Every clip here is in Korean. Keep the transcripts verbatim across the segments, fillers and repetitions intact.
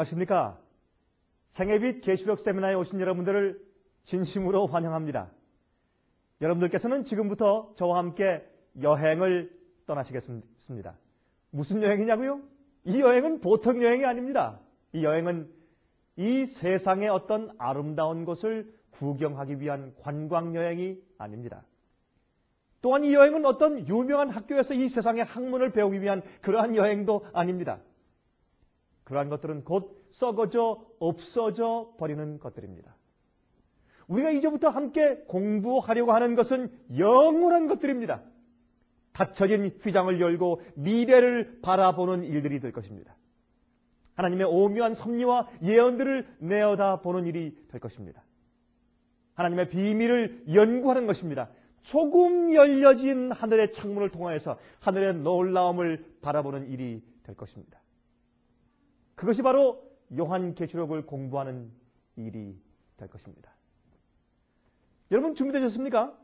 안녕하십니까? 생애빛 계시록 세미나에 오신 여러분들을 진심으로 환영합니다. 여러분들께서는 지금부터 저와 함께 여행을 떠나시겠습니다. 무슨 여행이냐고요? 이 여행은 보통 여행이 아닙니다. 이 여행은 이 세상의 어떤 아름다운 곳을 구경하기 위한 관광 여행이 아닙니다. 또한 이 여행은 어떤 유명한 학교에서 이 세상의 학문을 배우기 위한 그러한 여행도 아닙니다. 그러한 것들은 곧 썩어져 없어져 버리는 것들입니다. 우리가 이제부터 함께 공부하려고 하는 것은 영원한 것들입니다. 닫혀진 휘장을 열고 미래를 바라보는 일들이 될 것입니다. 하나님의 오묘한 섭리와 예언들을 내어다보는 일이 될 것입니다. 하나님의 비밀을 연구하는 것입니다. 조금 열려진 하늘의 창문을 통하여서 하늘의 놀라움을 바라보는 일이 될 것입니다. 그것이 바로 요한계시록을 공부하는 일이 될 것입니다. 여러분 준비되셨습니까?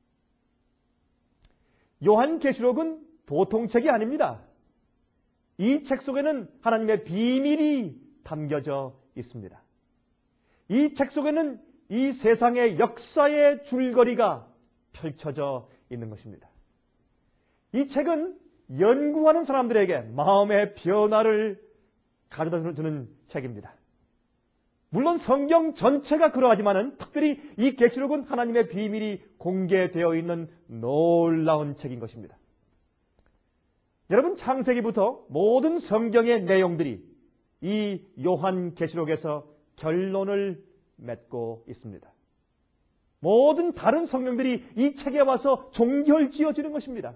요한계시록은 보통 책이 아닙니다. 이 책 속에는 하나님의 비밀이 담겨져 있습니다. 이 책 속에는 이 세상의 역사의 줄거리가 펼쳐져 있는 것입니다. 이 책은 연구하는 사람들에게 마음의 변화를 가져다 주는 책입니다. 물론 성경 전체가 그러하지만 특별히 이 계시록은 하나님의 비밀이 공개되어 있는 놀라운 책인 것입니다. 여러분 창세기부터 모든 성경의 내용들이 이 요한계시록에서 결론을 맺고 있습니다. 모든 다른 성경들이 이 책에 와서 종결지어지는 것입니다.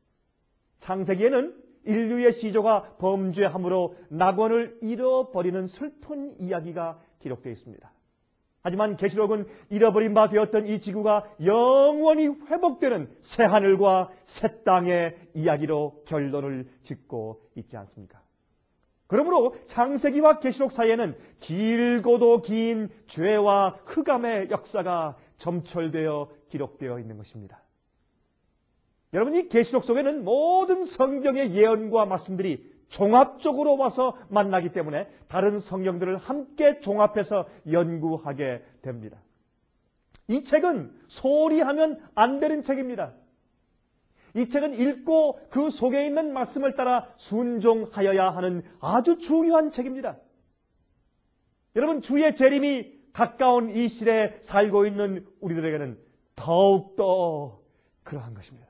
창세기에는 인류의 시조가 범죄함으로 낙원을 잃어버리는 슬픈 이야기가 기록되어 있습니다. 하지만 계시록은 잃어버린 바 되었던 이 지구가 영원히 회복되는 새하늘과 새 땅의 이야기로 결론을 짓고 있지 않습니까? 그러므로 창세기와 계시록 사이에는 길고도 긴 죄와 흑암의 역사가 점철되어 기록되어 있는 것입니다. 여러분 이 계시록 속에는 모든 성경의 예언과 말씀들이 종합적으로 와서 만나기 때문에 다른 성경들을 함께 종합해서 연구하게 됩니다. 이 책은 소홀히 하면 안 되는 책입니다. 이 책은 읽고 그 속에 있는 말씀을 따라 순종하여야 하는 아주 중요한 책입니다. 여러분 주의 재림이 가까운 이 시대에 살고 있는 우리들에게는 더욱더 그러한 것입니다.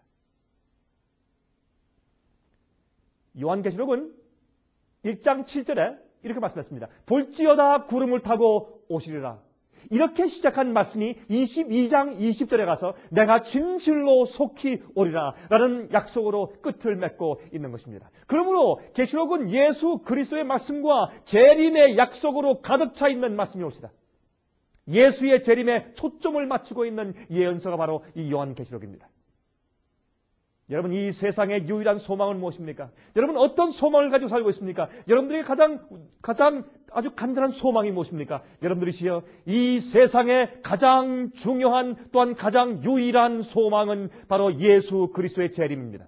요한계시록은 일 장 칠 절에 이렇게 말씀했습니다. 볼지어다 구름을 타고 오시리라. 이렇게 시작한 말씀이 이십이 장 이십 절에 가서 내가 진실로 속히 오리라 라는 약속으로 끝을 맺고 있는 것입니다. 그러므로 계시록은 예수 그리스도의 말씀과 재림의 약속으로 가득 차 있는 말씀이 옵니다. 예수의 재림에 초점을 맞추고 있는 예언서가 바로 이 요한계시록입니다. 여러분 이 세상의 유일한 소망은 무엇입니까? 여러분 어떤 소망을 가지고 살고 있습니까? 여러분들에게 가장 가장 아주 간절한 소망이 무엇입니까? 여러분들이시여 이 세상의 가장 중요한 또한 가장 유일한 소망은 바로 예수 그리스도의 재림입니다.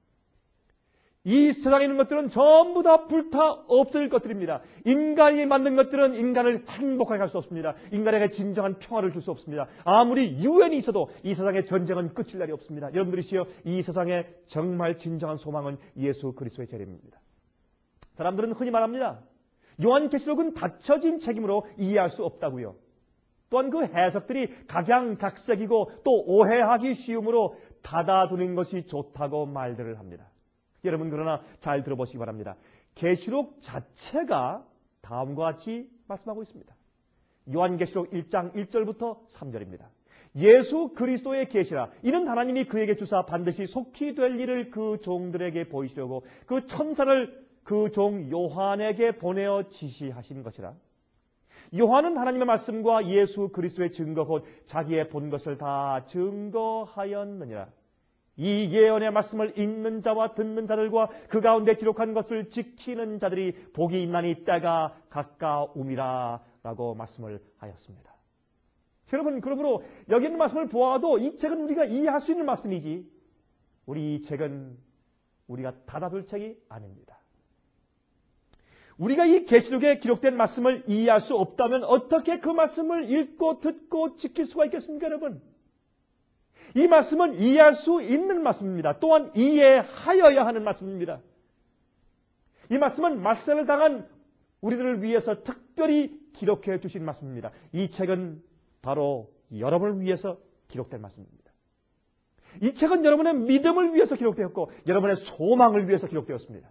이 세상에 있는 것들은 전부 다 불타 없을 것들입니다. 인간이 만든 것들은 인간을 행복하게 할 수 없습니다. 인간에게 진정한 평화를 줄 수 없습니다. 아무리 유엔이 있어도 이 세상의 전쟁은 끝일 날이 없습니다. 여러분들이시여 이 세상의 정말 진정한 소망은 예수 그리스도의 재림입니다. 사람들은 흔히 말합니다. 요한계시록은 닫혀진 책임으로 이해할 수 없다고요. 또한 그 해석들이 각양각색이고 또 오해하기 쉬우므로 닫아두는 것이 좋다고 말들을 합니다. 여러분 그러나 잘 들어보시기 바랍니다. 계시록 자체가 다음과 같이 말씀하고 있습니다. 요한계시록 일 장 일 절부터 삼 절입니다. 예수 그리스도의 계시라 이는 하나님이 그에게 주사 반드시 속히 될 일을 그 종들에게 보이시려고 그 천사를 그 종 요한에게 보내어 지시하신 것이라. 요한은 하나님의 말씀과 예수 그리스도의 증거 곧 자기의 본 것을 다 증거하였느니라. 이 예언의 말씀을 읽는 자와 듣는 자들과 그 가운데 기록한 것을 지키는 자들이 복이 있나니 때가 가까움이라 라고 말씀을 하였습니다. 여러분 그러므로 여기 있는 말씀을 보아도 이 책은 우리가 이해할 수 있는 말씀이지 우리 이 책은 우리가 닫아둘 책이 아닙니다. 우리가 이 계시록에 기록된 말씀을 이해할 수 없다면 어떻게 그 말씀을 읽고 듣고 지킬 수가 있겠습니까, 여러분? 이 말씀은 이해할 수 있는 말씀입니다. 또한 이해하여야 하는 말씀입니다. 이 말씀은 말세를 당한 우리들을 위해서 특별히 기록해 주신 말씀입니다. 이 책은 바로 여러분을 위해서 기록된 말씀입니다. 이 책은 여러분의 믿음을 위해서 기록되었고 여러분의 소망을 위해서 기록되었습니다.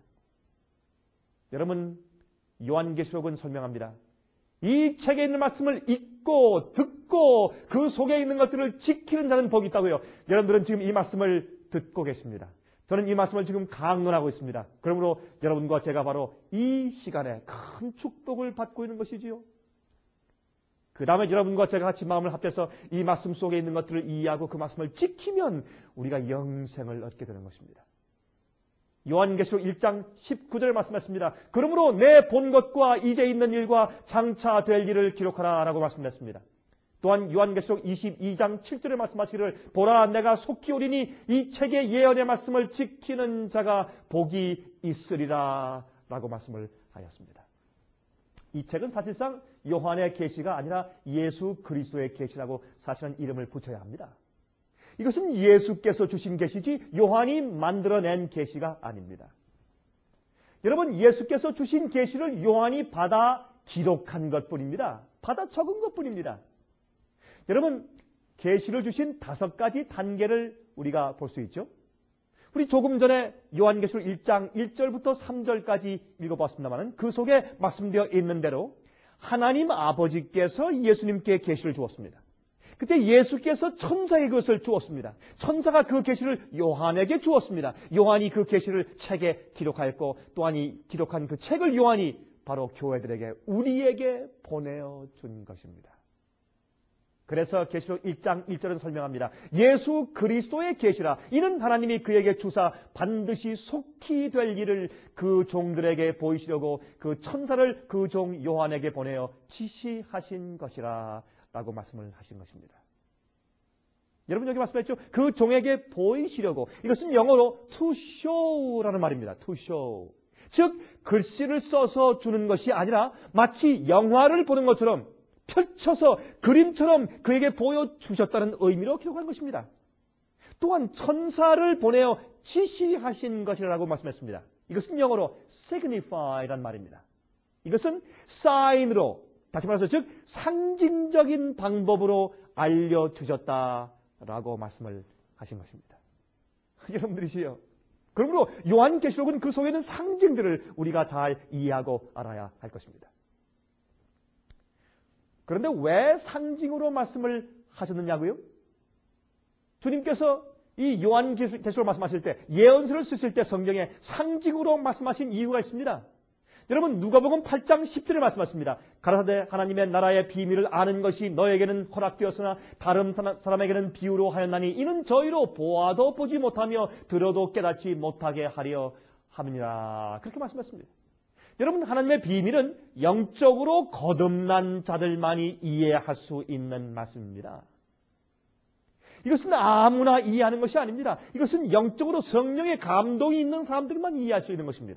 여러분, 요한계시록은 설명합니다. 이 책에 있는 말씀을 읽고 듣고 그 속에 있는 것들을 지키는 자는 복이 있다고요. 여러분들은 지금 이 말씀을 듣고 계십니다. 저는 이 말씀을 지금 강론하고 있습니다. 그러므로 여러분과 제가 바로 이 시간에 큰 축복을 받고 있는 것이지요. 그 다음에 여러분과 제가 같이 마음을 합해서 이 말씀 속에 있는 것들을 이해하고 그 말씀을 지키면 우리가 영생을 얻게 되는 것입니다. 요한계시록 일 장 십구 절에 말씀했습니다. 그러므로 내 본 것과 이제 있는 일과 장차 될 일을 기록하라 라고 말씀했습니다. 또한 요한계시록 이십이 장 칠 절에 말씀하시기를 보라 내가 속히 오리니 이 책의 예언의 말씀을 지키는 자가 복이 있으리라 라고 말씀을 하였습니다. 이 책은 사실상 요한의 계시가 아니라 예수 그리스도의 계시라고 사실은 이름을 붙여야 합니다. 이것은 예수께서 주신 계시지 요한이 만들어낸 계시가 아닙니다. 여러분, 예수께서 주신 계시를 요한이 받아 기록한 것뿐입니다. 받아 적은 것뿐입니다. 여러분, 계시를 주신 다섯 가지 단계를 우리가 볼 수 있죠. 우리 조금 전에 요한계시록 일 장 일 절부터 삼 절까지 읽어봤습니다만 그 속에 말씀되어 있는 대로 하나님 아버지께서 예수님께 계시를 주었습니다. 그때 예수께서 천사에게 그것을 주었습니다. 천사가 그 계시를 요한에게 주었습니다. 요한이 그 계시를 책에 기록하였고 또한 이 기록한 그 책을 요한이 바로 교회들에게 우리에게 보내어 준 것입니다. 그래서 계시록 일 장 일 절에서 설명합니다. 예수 그리스도의 계시라 이는 하나님이 그에게 주사 반드시 속히 될 일을 그 종들에게 보이시려고 그 천사를 그 종 요한에게 보내어 지시하신 것이라 라고 말씀을 하신 것입니다. 여러분 여기 말씀했죠. 그 종에게 보이시려고. 이것은 영어로 to show라는 말입니다. to show. 즉 글씨를 써서 주는 것이 아니라 마치 영화를 보는 것처럼 펼쳐서 그림처럼 그에게 보여주셨다는 의미로 기록한 것입니다. 또한 천사를 보내어 지시하신 것이라고 말씀했습니다. 이것은 영어로 signify란 말입니다. 이것은 sign으로 다시 말해서 즉 상징적인 방법으로 알려주셨다라고 말씀을 하신 것입니다. 여러분들이시요. 그러므로 요한계시록은 그 속에 있는 상징들을 우리가 잘 이해하고 알아야 할 것입니다. 그런데 왜 상징으로 말씀을 하셨느냐고요? 주님께서 이 요한계시록 말씀하실 때 예언서를 쓰실 때 성경에 상징으로 말씀하신 이유가 있습니다. 여러분 누가복음 팔 장 십 절에 말씀하십니다. 가라사대 하나님의 나라의 비밀을 아는 것이 너에게는 허락되었으나 다른 사람에게는 비유로 하였나니 이는 저희로 보아도 보지 못하며 들어도 깨닫지 못하게 하려 함이니라. 그렇게 말씀했습니다. 여러분 하나님의 비밀은 영적으로 거듭난 자들만이 이해할 수 있는 말씀입니다. 이것은 아무나 이해하는 것이 아닙니다. 이것은 영적으로 성령의 감동이 있는 사람들만 이해할 수 있는 것입니다.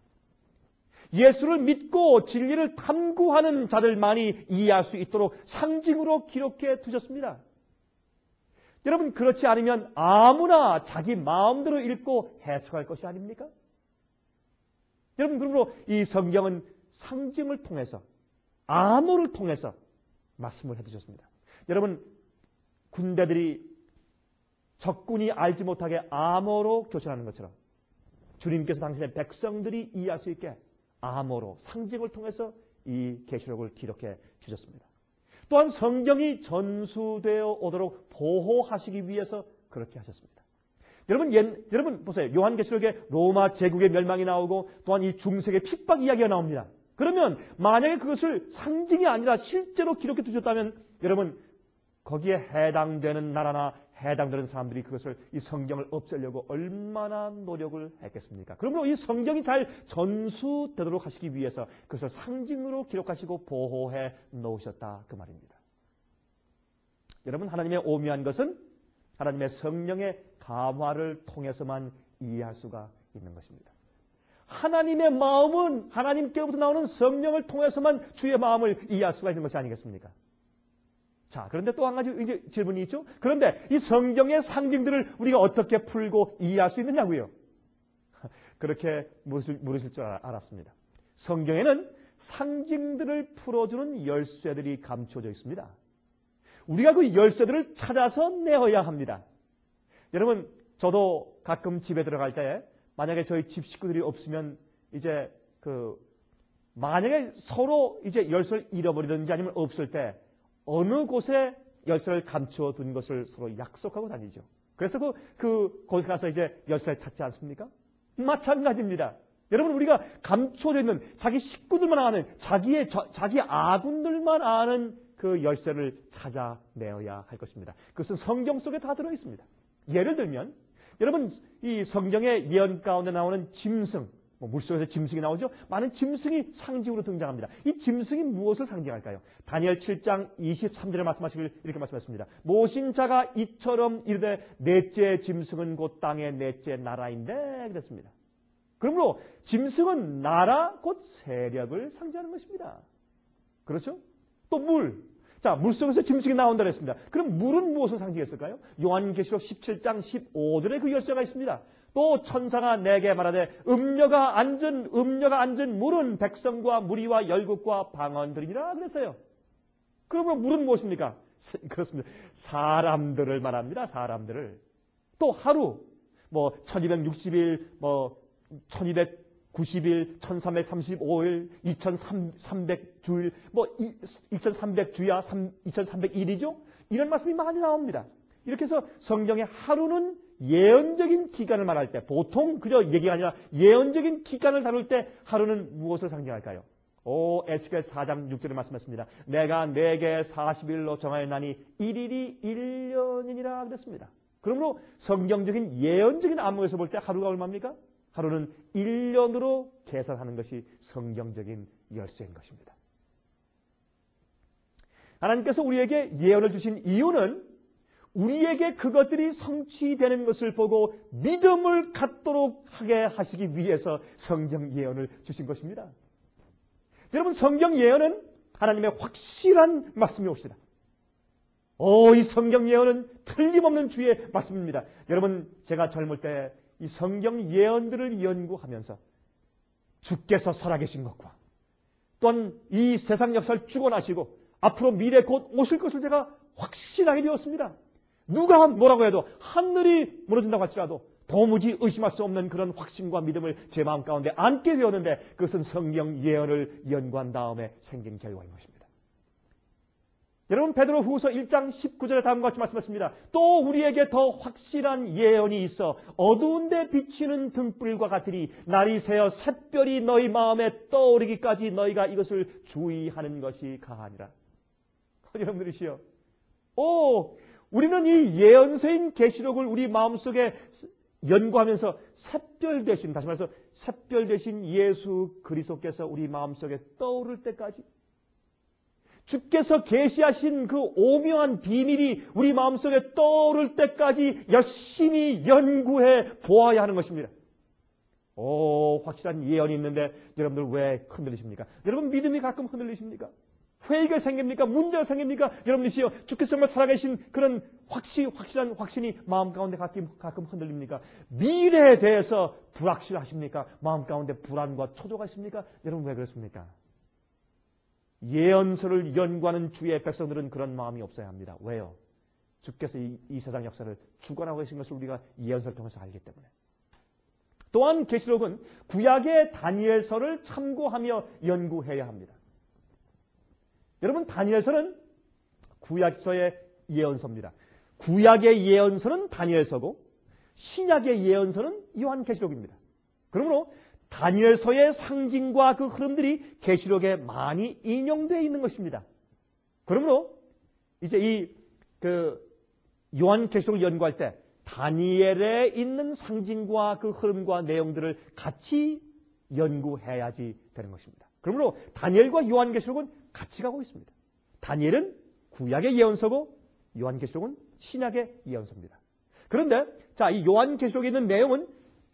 예수를 믿고 진리를 탐구하는 자들만이 이해할 수 있도록 상징으로 기록해 두셨습니다. 여러분 그렇지 않으면 아무나 자기 마음대로 읽고 해석할 것이 아닙니까? 여러분 그러므로 이 성경은 상징을 통해서 암호를 통해서 말씀을 해주셨습니다. 여러분 군대들이 적군이 알지 못하게 암호로 교전하는 것처럼 주님께서 당신의 백성들이 이해할 수 있게 암호로 상징을 통해서 이 계시록을 기록해 주셨습니다. 또한 성경이 전수되어 오도록 보호하시기 위해서 그렇게 하셨습니다. 여러분, 옛, 여러분 보세요. 요한계시록에 로마 제국의 멸망이 나오고 또한 이 중세의 핍박 이야기가 나옵니다. 그러면 만약에 그것을 상징이 아니라 실제로 기록해 두셨다면 여러분 거기에 해당되는 나라나 해당되는 사람들이 그것을 이 성경을 없애려고 얼마나 노력을 했겠습니까? 그러므로 이 성경이 잘 전수되도록 하시기 위해서 그것을 상징으로 기록하시고 보호해 놓으셨다 그 말입니다. 여러분 하나님의 오묘한 것은 하나님의 성령의 감화를 통해서만 이해할 수가 있는 것입니다. 하나님의 마음은 하나님께로부터 나오는 성령을 통해서만 주의 마음을 이해할 수가 있는 것이 아니겠습니까? 자, 그런데 또 한 가지 이제 질문이 있죠. 그런데 이 성경의 상징들을 우리가 어떻게 풀고 이해할 수 있느냐고요. 그렇게 물으실, 물으실 줄 알았습니다. 성경에는 상징들을 풀어주는 열쇠들이 감춰져 있습니다. 우리가 그 열쇠들을 찾아서 내어야 합니다. 여러분, 저도 가끔 집에 들어갈 때 만약에 저희 집 식구들이 없으면 이제 그 만약에 서로 이제 열쇠를 잃어버리든지 아니면 없을 때 어느 곳에 열쇠를 감춰 둔 것을 서로 약속하고 다니죠. 그래서 그, 그 곳에 가서 이제 열쇠를 찾지 않습니까? 마찬가지입니다. 여러분, 우리가 감춰져 있는 자기 식구들만 아는 자기의 저, 자기 아군들만 아는 그 열쇠를 찾아내어야 할 것입니다. 그것은 성경 속에 다 들어 있습니다. 예를 들면 여러분, 이 성경의 예언 가운데 나오는 짐승, 뭐 물속에서 짐승이 나오죠. 많은 짐승이 상징으로 등장합니다. 이 짐승이 무엇을 상징할까요? 다니엘 칠 장 이십삼 절에 말씀하시길 이렇게 말씀하십니다. 모신 자가 이처럼 이르되 넷째 짐승은 곧 땅의 넷째 나라인데 그랬습니다. 그러므로 짐승은 나라 곧 세력을 상징하는 것입니다. 그렇죠? 또 물. 자, 물속에서 짐승이 나온다 그랬습니다. 그럼 물은 무엇을 상징했을까요? 요한계시록 십칠 장 십오 절에 그 열쇠가 있습니다. 또 천사가 내게 말하되 음녀가 앉은 음녀가 앉은 물은 백성과 무리와 열국과 방언들이니라 그랬어요. 그러면 물은 무엇입니까? 그렇습니다. 사람들을 말합니다. 사람들을. 또 하루 뭐 천이백육십 일 뭐 천이백구십 일, 천삼백삼십오 일, 이천삼백 주일, 뭐 이천삼백 주야, 이천삼백 일이죠? 이런 말씀이 많이 나옵니다. 이렇게 해서 성경의 하루는 예언적인 기간을 말할 때, 보통 그저 얘기가 아니라 예언적인 기간을 다룰 때 하루는 무엇을 상징할까요? 오, 에스겔 사 장 육 절에 말씀하십니다. 내가 내게 사십 일로 정하였나니 일일이 일 년이니라 그랬습니다. 그러므로 성경적인 예언적인 안목에서 볼 때 하루가 얼마입니까? 하루는 일 년으로 계산하는 것이 성경적인 열쇠인 것입니다. 하나님께서 우리에게 예언을 주신 이유는 우리에게 그것들이 성취되는 것을 보고 믿음을 갖도록 하게 하시기 위해서 성경 예언을 주신 것입니다. 여러분, 성경 예언은 하나님의 확실한 말씀이옵시다. 오, 이 성경 예언은 틀림없는 주의 말씀입니다. 여러분, 제가 젊을 때 이 성경 예언들을 연구하면서 주께서 살아계신 것과 또한 이 세상 역사를 주관하시고 앞으로 미래 곧 오실 것을 제가 확신하게 되었습니다. 누가 뭐라고 해도 하늘이 무너진다고 할지라도 도무지 의심할 수 없는 그런 확신과 믿음을 제 마음 가운데 안게 되었는데 그것은 성경 예언을 연구한 다음에 생긴 결과인 것입니다. 여러분, 베드로 후서 일 장 십구 절에 다음과 같이 말씀하십니다. 또 우리에게 더 확실한 예언이 있어 어두운 데 비치는 등불과 같으니 날이 새어 샛별이 너희 마음에 떠오르기까지 너희가 이것을 주의하는 것이 가하니라. 여러분들이시여, 오, 우리는 이 예언서인 계시록을 우리 마음속에 연구하면서 샛별 대신, 다시 말해서 샛별 대신 예수 그리스도께서 우리 마음속에 떠오를 때까지 주께서 계시하신 그 오묘한 비밀이 우리 마음속에 떠오를 때까지 열심히 연구해 보아야 하는 것입니다. 오, 확실한 예언이 있는데 여러분들 왜 흔들리십니까? 여러분 믿음이 가끔 흔들리십니까? 회의가 생깁니까? 문제가 생깁니까? 여러분이시여, 주께서 정말 살아계신 그런 확실, 확실한 확신이 마음 가운데 가끔, 가끔 흔들립니까? 미래에 대해서 불확실하십니까? 마음 가운데 불안과 초조가 있습니까? 여러분 왜 그렇습니까? 예언서를 연구하는 주의 백성들은 그런 마음이 없어야 합니다. 왜요? 주께서 이, 이 세상 역사를 주관하고 계신 것을 우리가 예언서를 통해서 알기 때문에. 또한 계시록은 구약의 다니엘서를 참고하며 연구해야 합니다. 여러분, 다니엘서는 구약서의 예언서입니다. 구약의 예언서는 다니엘서고 신약의 예언서는 요한계시록입니다. 그러므로 다니엘서의 상징과 그 흐름들이 계시록에 많이 인용되어 있는 것입니다. 그러므로 이제 이 그 요한계시록을 연구할 때 다니엘에 있는 상징과 그 흐름과 내용들을 같이 연구해야지 되는 것입니다. 그러므로 다니엘과 요한계시록은 같이 가고 있습니다. 다니엘은 구약의 예언서고 요한계시록은 신약의 예언서입니다. 그런데 자, 이 요한계시록에 있는 내용은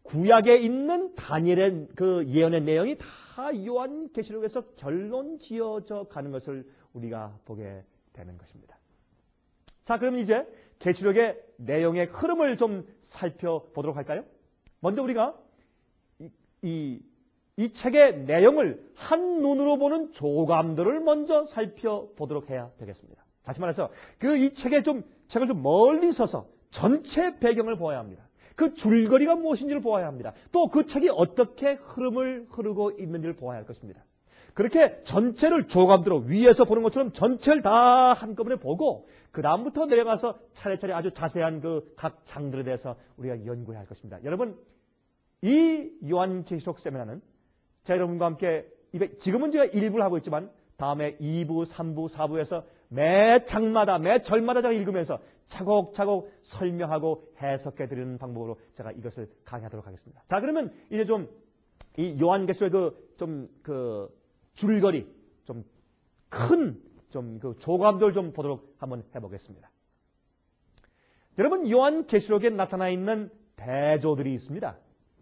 구약에 있는 다니엘의 그 예언의 내용이 다 요한계시록에서 결론 지어져 가는 것을 우리가 보게 되는 것입니다. 자, 그럼 이제 계시록의 내용의 흐름을 좀 살펴보도록 할까요? 먼저 우리가 이, 이, 이 책의 내용을 한눈으로 보는 조감들을 먼저 살펴보도록 해야 되겠습니다. 다시 말해서 그 이 책에 좀 책을 좀 멀리 서서 전체 배경을 보아야 합니다. 그 줄거리가 무엇인지를 보아야 합니다. 또 그 책이 어떻게 흐름을 흐르고 있는지를 보아야 할 것입니다. 그렇게 전체를 조감대로 위에서 보는 것처럼 전체를 다 한꺼번에 보고 그 다음부터 내려가서 차례차례 아주 자세한 그 각 장들에 대해서 우리가 연구해야 할 것입니다. 여러분, 이 요한계시록 세미나는 제가 여러분과 함께 지금은 제가 일 부를 하고 있지만 다음에 이 부, 삼 부, 사 부에서 매 장마다 매 절마다 제가 읽으면서 차곡차곡 설명하고 해석해 드리는 방법으로 제가 이것을 강의하도록 하겠습니다. 자, 그러면 이제 좀 이 요한계시록의 그 좀 그 줄거리 좀 큰 좀 그 조감들 좀 보도록 한번 해보겠습니다. 여러분, 요한계시록에 나타나 있는 대조들이 있습니다.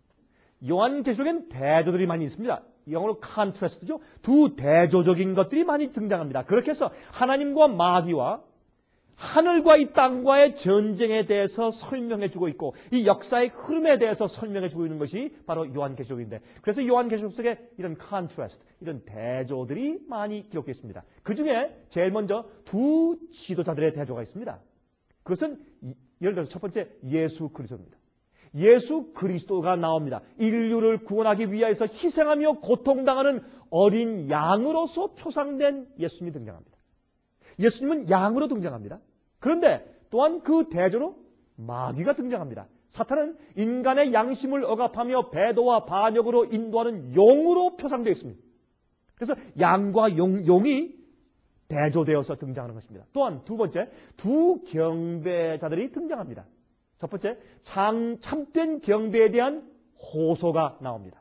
요한계시록엔 대조들이 많이 있습니다. 영어로 컨트라스트죠. 두 대조적인 것들이 많이 등장합니다. 그렇게 해서 하나님과 마귀와 하늘과 이 땅과의 전쟁에 대해서 설명해주고 있고 이 역사의 흐름에 대해서 설명해주고 있는 것이 바로 요한계시록인데, 그래서 요한계시록 속에 이런 컨트라스트, 이런 대조들이 많이 기록되어 있습니다. 그 중에 제일 먼저 두 지도자들의 대조가 있습니다. 그것은 예를 들어서 첫 번째 예수 그리스도입니다. 예수 그리스도가 나옵니다. 인류를 구원하기 위하여서 희생하며 고통당하는 어린 양으로서 표상된 예수님이 등장합니다. 예수님은 양으로 등장합니다. 그런데 또한 그 대조로 마귀가 등장합니다. 사탄은 인간의 양심을 억압하며 배도와 반역으로 인도하는 용으로 표상되어 있습니다. 그래서 양과 용, 용이 대조되어서 등장하는 것입니다. 또한 두 번째, 두 경배자들이 등장합니다. 첫 번째, 참, 참된 경배에 대한 호소가 나옵니다.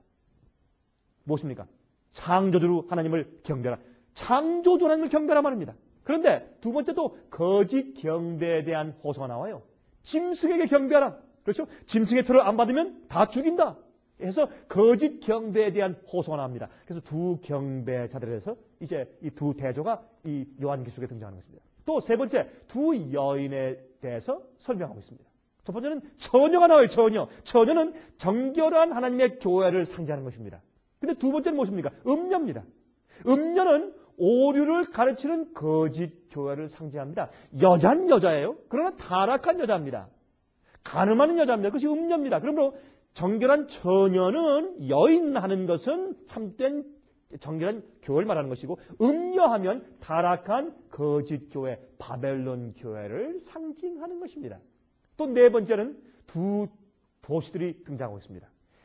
무엇입니까? 창조주 하나님을 경배하라. 창조주 하나님을 경배하라 말입니다. 그런데 두 번째도 거짓 경배에 대한 호소가 나와요. 짐승에게 경배하라. 그렇죠? 짐승의 표를 안 받으면 다 죽인다. 해서 거짓 경배에 대한 호소가 나옵니다. 그래서 두 경배자들에서 이제 이 두 대조가 이 요한계시록에 등장하는 것입니다. 또 세 번째, 두 여인에 대해서 설명하고 있습니다. 첫 번째는 처녀가 나와요. 처녀. 처녀는 정결한 하나님의 교회를 상징하는 것입니다. 근데 두 번째는 무엇입니까? 음녀입니다. 음녀는 오류를 가르치는 거짓 교회를 상징합니다. 여자는 여자예요. 그러나 타락한 여자입니다. 가늠하는 여자입니다. 그것이 음녀입니다. 그러므로 정결한 처녀는 여인하는 것은 참된 정결한 교회를 말하는 것이고, 음녀하면 타락한 거짓 교회, 바벨론 교회를 상징하는 것입니다. 또 네 번째는 두 도시들이 등장하고 있습니다.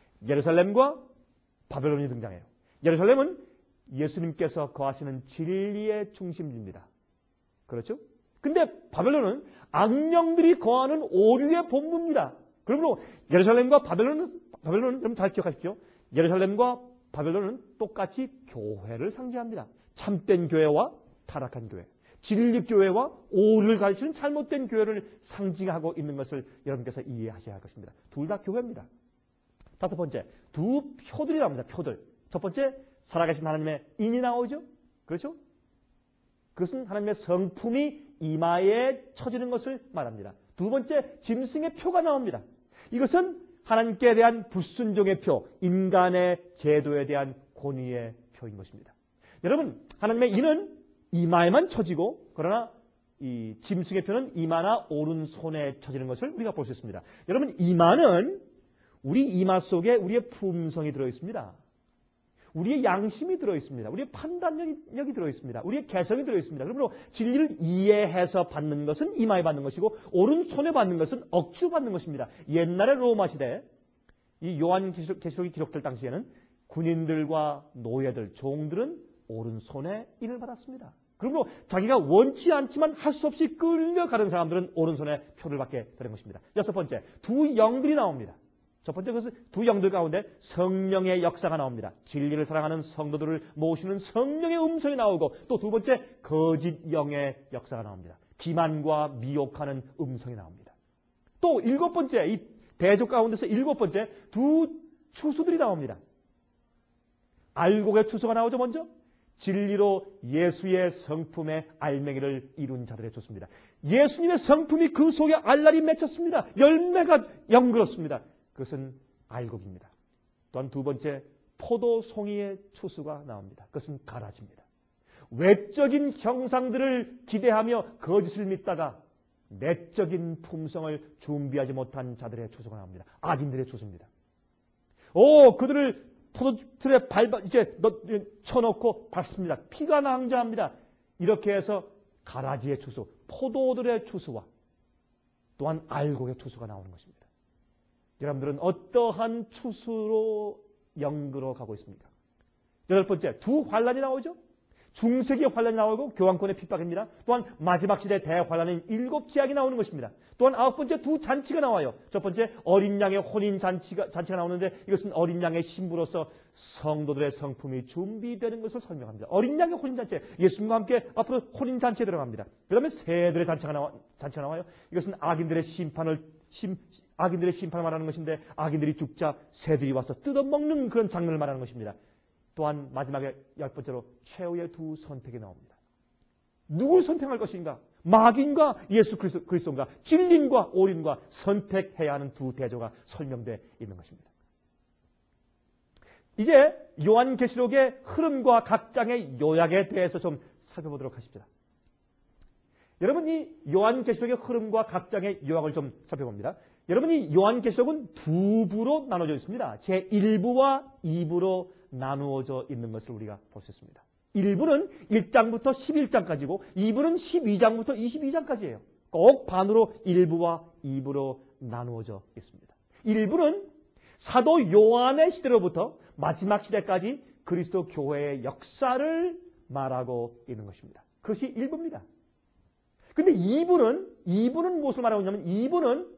예루살렘과 바벨론이 등장해요. 예루살렘은 예수님께서 거하시는 진리의 중심지입니다. 그렇죠? 근데 바벨론은 악령들이 거하는 오류의 본부입니다. 그러므로 예루살렘과 바벨론은, 바벨론은 여러분 잘 기억하십시오. 예루살렘과 바벨론은 똑같이 교회를 상징합니다. 참된 교회와 타락한 교회, 진리교회와 오류를 가르치는 잘못된 교회를 상징하고 있는 것을 여러분께서 이해하셔야 할 것입니다. 둘 다 교회입니다. 다섯 번째, 두 표들이 나옵니다. 표들. 첫 번째, 살아계신 하나님의 인이 나오죠. 그렇죠? 그것은 하나님의 성품이 이마에 쳐지는 것을 말합니다. 두 번째, 짐승의 표가 나옵니다. 이것은 하나님께 대한 불순종의 표, 인간의 제도에 대한 권위의 표인 것입니다. 여러분, 하나님의 인은 이마에만 쳐지고, 그러나 이 짐승의 표는 이마나 오른손에 쳐지는 것을 우리가 볼 수 있습니다. 여러분, 이마는 우리 이마 속에 우리의 품성이 들어있습니다. 우리의 양심이 들어있습니다. 우리의 판단력이 들어있습니다. 우리의 개성이 들어있습니다. 그러므로 진리를 이해해서 받는 것은 이마에 받는 것이고, 오른손에 받는 것은 억지로 받는 것입니다. 옛날에 로마 시대 이 요한계시록이 기록될 당시에는 군인들과 노예들, 종들은 오른손에 인을 받았습니다. 그러므로 자기가 원치 않지만 할 수 없이 끌려가는 사람들은 오른손에 표를 받게 되는 것입니다. 여섯 번째, 두 영들이 나옵니다. 첫 번째, 것은 두 영들 가운데 성령의 역사가 나옵니다. 진리를 사랑하는 성도들을 모시는 성령의 음성이 나오고, 또 두 번째, 거짓 영의 역사가 나옵니다. 기만과 미혹하는 음성이 나옵니다. 또 일곱 번째, 이 대조 가운데서 일곱 번째 두 추수들이 나옵니다. 알곡의 추수가 나오죠. 먼저 진리로 예수의 성품의 알맹이를 이룬 자들의 추수입니다. 예수님의 성품이 그 속에 알알이 맺혔습니다. 열매가 영그럽습니다. 그것은 알곡입니다. 또한 두 번째 포도송이의 추수가 나옵니다. 그것은 가라지입니다. 외적인 형상들을 기대하며 거짓을 믿다가 내적인 품성을 준비하지 못한 자들의 추수가 나옵니다. 악인들의 추수입니다. 오, 그들을 포도틀에 밟아 이제 쳐놓고 밟습니다. 피가 낭자합니다. 이렇게 해서 가라지의 추수, 포도들의 추수와 또한 알곡의 추수가 나오는 것입니다. 여러분들은 어떠한 추수로 영그러 가고 있습니까? 여덟 번째, 두 환란이 나오죠. 중세기의 환란이 나오고 교황권의 핍박입니다. 또한 마지막 시대 대환란인 일곱 재앙이 나오는 것입니다. 또한 아홉 번째 두 잔치가 나와요. 첫 번째 어린 양의 혼인 잔치가, 잔치가 나오는데 이것은 어린 양의 신부로서 성도들의 성품이 준비되는 것을 설명합니다. 어린 양의 혼인 잔치, 예수님과 함께 앞으로 혼인 잔치에 들어갑니다. 그 다음에 새들의 잔치가, 나와, 잔치가 나와요. 이것은 악인들의 심판을 심, 악인들의 심판을 말하는 것인데 악인들이 죽자 새들이 와서 뜯어먹는 그런 장면을 말하는 것입니다. 또한 마지막에 열 번째로 최후의 두 선택이 나옵니다. 누굴 선택할 것인가? 마귀인가 예수 그리스도, 그리스도인가? 진리인과 오륜과 선택해야 하는 두 대조가 설명되어 있는 것입니다. 이제 요한계시록의 흐름과 각 장의 요약에 대해서 좀 살펴보도록 하십시다. 여러분, 이 요한계시록의 흐름과 각 장의 요약을 좀 살펴봅니다. 여러분, 이 요한계시록은 두 부로 나눠져 있습니다. 제일 부와 이 부로 나누어져 있는 것을 우리가 볼 수 있습니다. 일 부는 일 장부터 십일 장까지고 이 부는 십이 장부터 이십이 장까지예요. 꼭 반으로 일 부와 이 부로 나누어져 있습니다. 일 부는 사도 요한의 시대로부터 마지막 시대까지 그리스도 교회의 역사를 말하고 있는 것입니다. 그것이 일 부입니다. 근데 이 부는, 이 부는 무엇을 말하고 있냐면 이 부는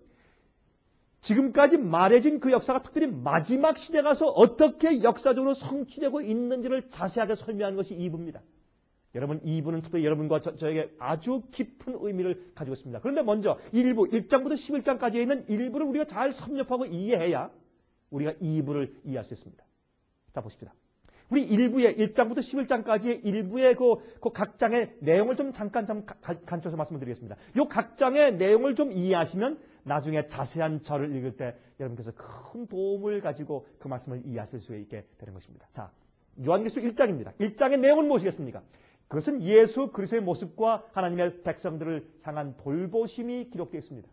지금까지 말해진 그 역사가 특별히 마지막 시대에 가서 어떻게 역사적으로 성취되고 있는지를 자세하게 설명하는 것이 이 부입니다. 여러분, 이 부는 특별히 여러분과 저, 저에게 아주 깊은 의미를 가지고 있습니다. 그런데 먼저 일 부, 일 장부터 십일 장까지에 있는 일 부를 우리가 잘 섭렵하고 이해해야 우리가 이 부를 이해할 수 있습니다. 자, 보십시다. 우리 일 부의 일 장부터 십일 장까지의 일 부의 그, 그 각 장의 내용을 좀 잠깐 좀 간추려서 말씀을 드리겠습니다. 이 각 장의 내용을 좀 이해하시면 나중에 자세한 절을 읽을 때 여러분께서 큰 도움을 가지고 그 말씀을 이해하실 수 있게 되는 것입니다. 자, 요한계시록 일 장입니다. 일 장의 내용은 무엇이겠습니까? 그것은 예수 그리스도의 모습과 하나님의 백성들을 향한 돌보심이 기록되어 있습니다.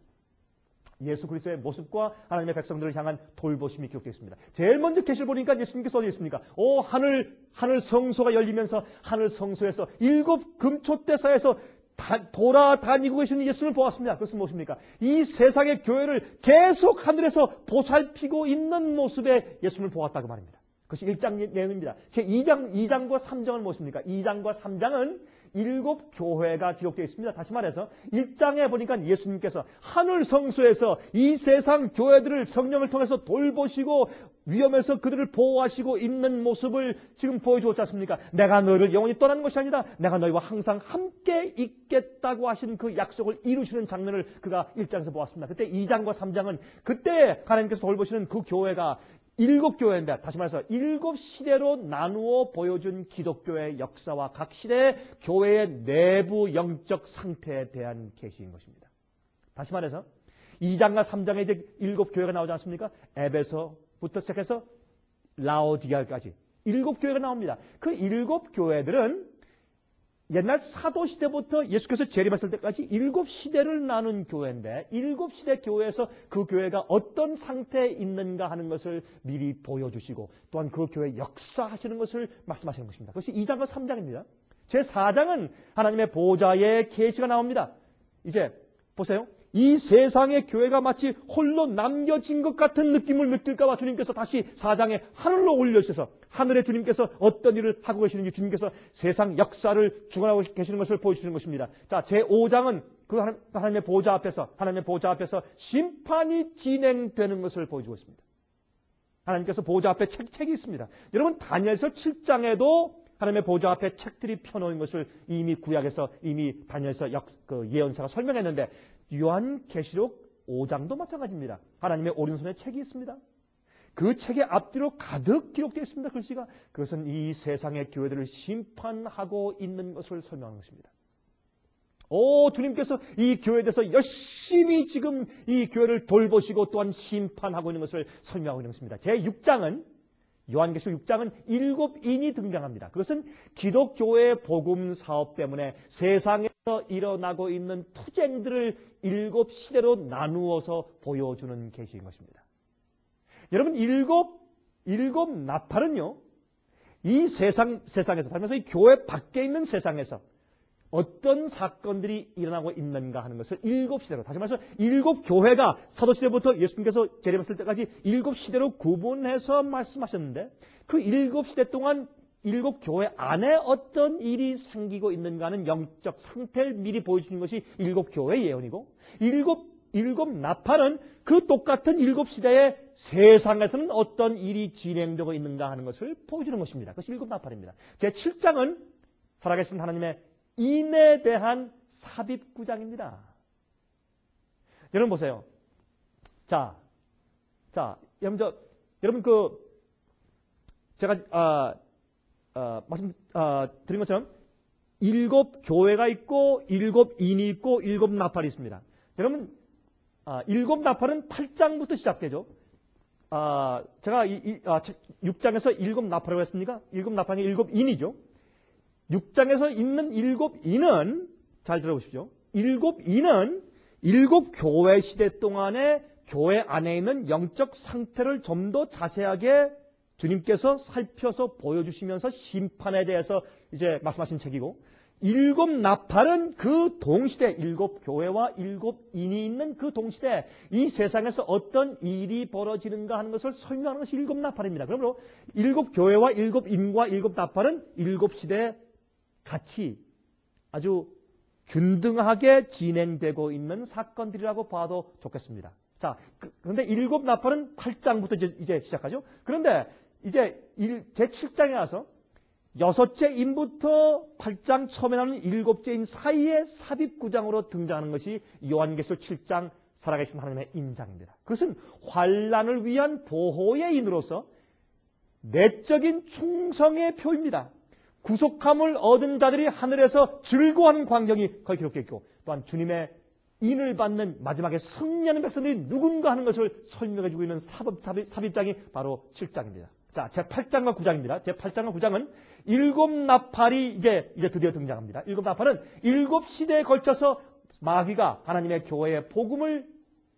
예수 그리스도의 모습과 하나님의 백성들을 향한 돌보심이 기록되어 있습니다. 제일 먼저 계시를 보니까 예수님께서 어디 있습니까? 오, 하늘, 하늘 성소가 열리면서 하늘 성소에서 일곱 금촛대사에서 다, 돌아다니고 계시는 예수를 보았습니다. 그것은 무엇입니까? 이 세상의 교회를 계속 하늘에서 보살피고 있는 모습의 예수를 보았다고 말입니다. 그것이 일 장 내용입니다. 제 이 장, 이 장과 삼 장은 무엇입니까? 이 장과 삼 장은 일곱 교회가 기록되어 있습니다. 다시 말해서 일 장에 보니까 예수님께서 하늘 성소에서 이 세상 교회들을 성령을 통해서 돌보시고 위험해서 그들을 보호하시고 있는 모습을 지금 보여주었지 않습니까? 내가 너희를 영원히 떠나는 것이 아니다. 내가 너희와 항상 함께 있겠다고 하신 그 약속을 이루시는 장면을 그가 일 장에서 보았습니다. 그때 이 장과 삼 장은 그때 하나님께서 돌보시는 그 교회가 일곱 교회인데, 다시 말해서 일곱 시대로 나누어 보여준 기독교의 역사와 각 시대의 교회의 내부 영적 상태에 대한 계시인 것입니다. 다시 말해서 이 장과 삼 장에 이제 일곱 교회가 나오지 않습니까? 에베소부터 시작해서 라오디게아까지 일곱 교회가 나옵니다. 그 일곱 교회들은 옛날 사도시대부터 예수께서 재림하실 때까지 일곱 시대를 나눈 교회인데 일곱 시대 교회에서 그 교회가 어떤 상태에 있는가 하는 것을 미리 보여주시고 또한 그 교회의 역사하시는 것을 말씀하시는 것입니다. 그것이 이 장과 삼 장입니다. 제사 장은 하나님의 보좌의 계시가 나옵니다. 이제 보세요. 이 세상의 교회가 마치 홀로 남겨진 것 같은 느낌을 느낄까 봐 주님께서 다시 사 장에 하늘로 올려주셔서 하늘의 주님께서 어떤 일을 하고 계시는지 주님께서 세상 역사를 주관하고 계시는 것을 보여주시는 것입니다. 자, 제오 장은 그 하나님의 보좌 앞에서 하나님의 보좌 앞에서 심판이 진행되는 것을 보여주고 있습니다. 하나님께서 보좌 앞에 책, 책이 있습니다. 여러분, 다니엘서 칠 장에도 하나님의 보좌 앞에 책들이 펴놓은 것을 이미 구약에서 이미 다니엘서 역, 그 예언사가 설명했는데 요한계시록 오 장도 마찬가지입니다. 하나님의 오른손에 책이 있습니다. 그 책의 앞뒤로 가득 기록되어 있습니다. 글씨가. 그것은 이 세상의 교회들을 심판하고 있는 것을 설명하는 것입니다. 오, 주님께서 이 교회에 대해서 열심히 지금 이 교회를 돌보시고 또한 심판하고 있는 것을 설명하고 있는 것입니다. 제육 장은 요한계시록 육 장은 일곱 인이 등장합니다. 그것은 기독교의 복음 사업 때문에 세상에서 일어나고 있는 투쟁들을 일곱 시대로 나누어서 보여주는 계시인 것입니다. 여러분, 일곱, 일곱 나팔은요, 이 세상, 세상에서, 살면서 이 교회 밖에 있는 세상에서 어떤 사건들이 일어나고 있는가 하는 것을 일곱 시대로, 다시 말해서 일곱 교회가 사도시대부터 예수님께서 재림하실 때까지 일곱 시대로 구분해서 말씀하셨는데, 그 일곱 시대 동안 일곱 교회 안에 어떤 일이 생기고 있는가 하는 영적 상태를 미리 보여주는 것이 일곱 교회의 예언이고, 일곱, 일곱 나팔은 그 똑같은 일곱 시대의 세상에서는 어떤 일이 진행되고 있는가 하는 것을 보여주는 것입니다. 그것이 일곱 나팔입니다. 제칠 장은 살아계신 하나님의 인에 대한 삽입구장입니다. 여러분 보세요. 자, 자, 여러분 저, 여러분 그 제가 아, 아, 말씀 아, 드린 것처럼 일곱 교회가 있고 일곱 인이 있고 일곱 나팔이 있습니다. 여러분 아, 일곱 나팔은 팔 장부터 시작되죠. 아, 제가 이, 이, 아, 육 장에서 일곱 나팔이라고 했습니까? 일곱 나팔이 일곱 인이죠. 육 장에서 있는 일곱 인은, 잘 들어보십시오. 일곱 인은 일곱 교회 시대 동안에 교회 안에 있는 영적 상태를 좀 더 자세하게 주님께서 살펴서 보여주시면서 심판에 대해서 이제 말씀하신 책이고, 일곱 나팔은 그 동시대, 일곱 교회와 일곱 인이 있는 그 동시대 이 세상에서 어떤 일이 벌어지는가 하는 것을 설명하는 것이 일곱 나팔입니다. 그러므로 일곱 교회와 일곱 인과 일곱 나팔은 일곱 시대에 같이 아주 균등하게 진행되고 있는 사건들이라고 봐도 좋겠습니다. 자, 그런데 일곱 나팔은 팔 장부터 이제, 이제 시작하죠. 그런데 이제 제칠 장에 와서 여섯째 인부터 팔 장 처음에 나오는 일곱째 인 사이에 삽입구장으로 등장하는 것이 요한계시록 칠 장 살아계신 하나님의 인장입니다. 그것은 환난을 위한 보호의 인으로서 내적인 충성의 표입니다. 구속함을 얻은 자들이 하늘에서 즐거워하는 광경이 거기 기록되어 있고, 또한 주님의 인을 받는 마지막에 승리하는 백성들이 누군가 하는 것을 설명해주고 있는 삽입, 삽입, 삽입장이 바로 칠 장입니다. 자, 제팔 장과 구 장입니다. 제팔 장과 구 장은 일곱 나팔이 이제, 이제 드디어 등장합니다. 일곱 나팔은 일곱 시대에 걸쳐서 마귀가 하나님의 교회의 복음을,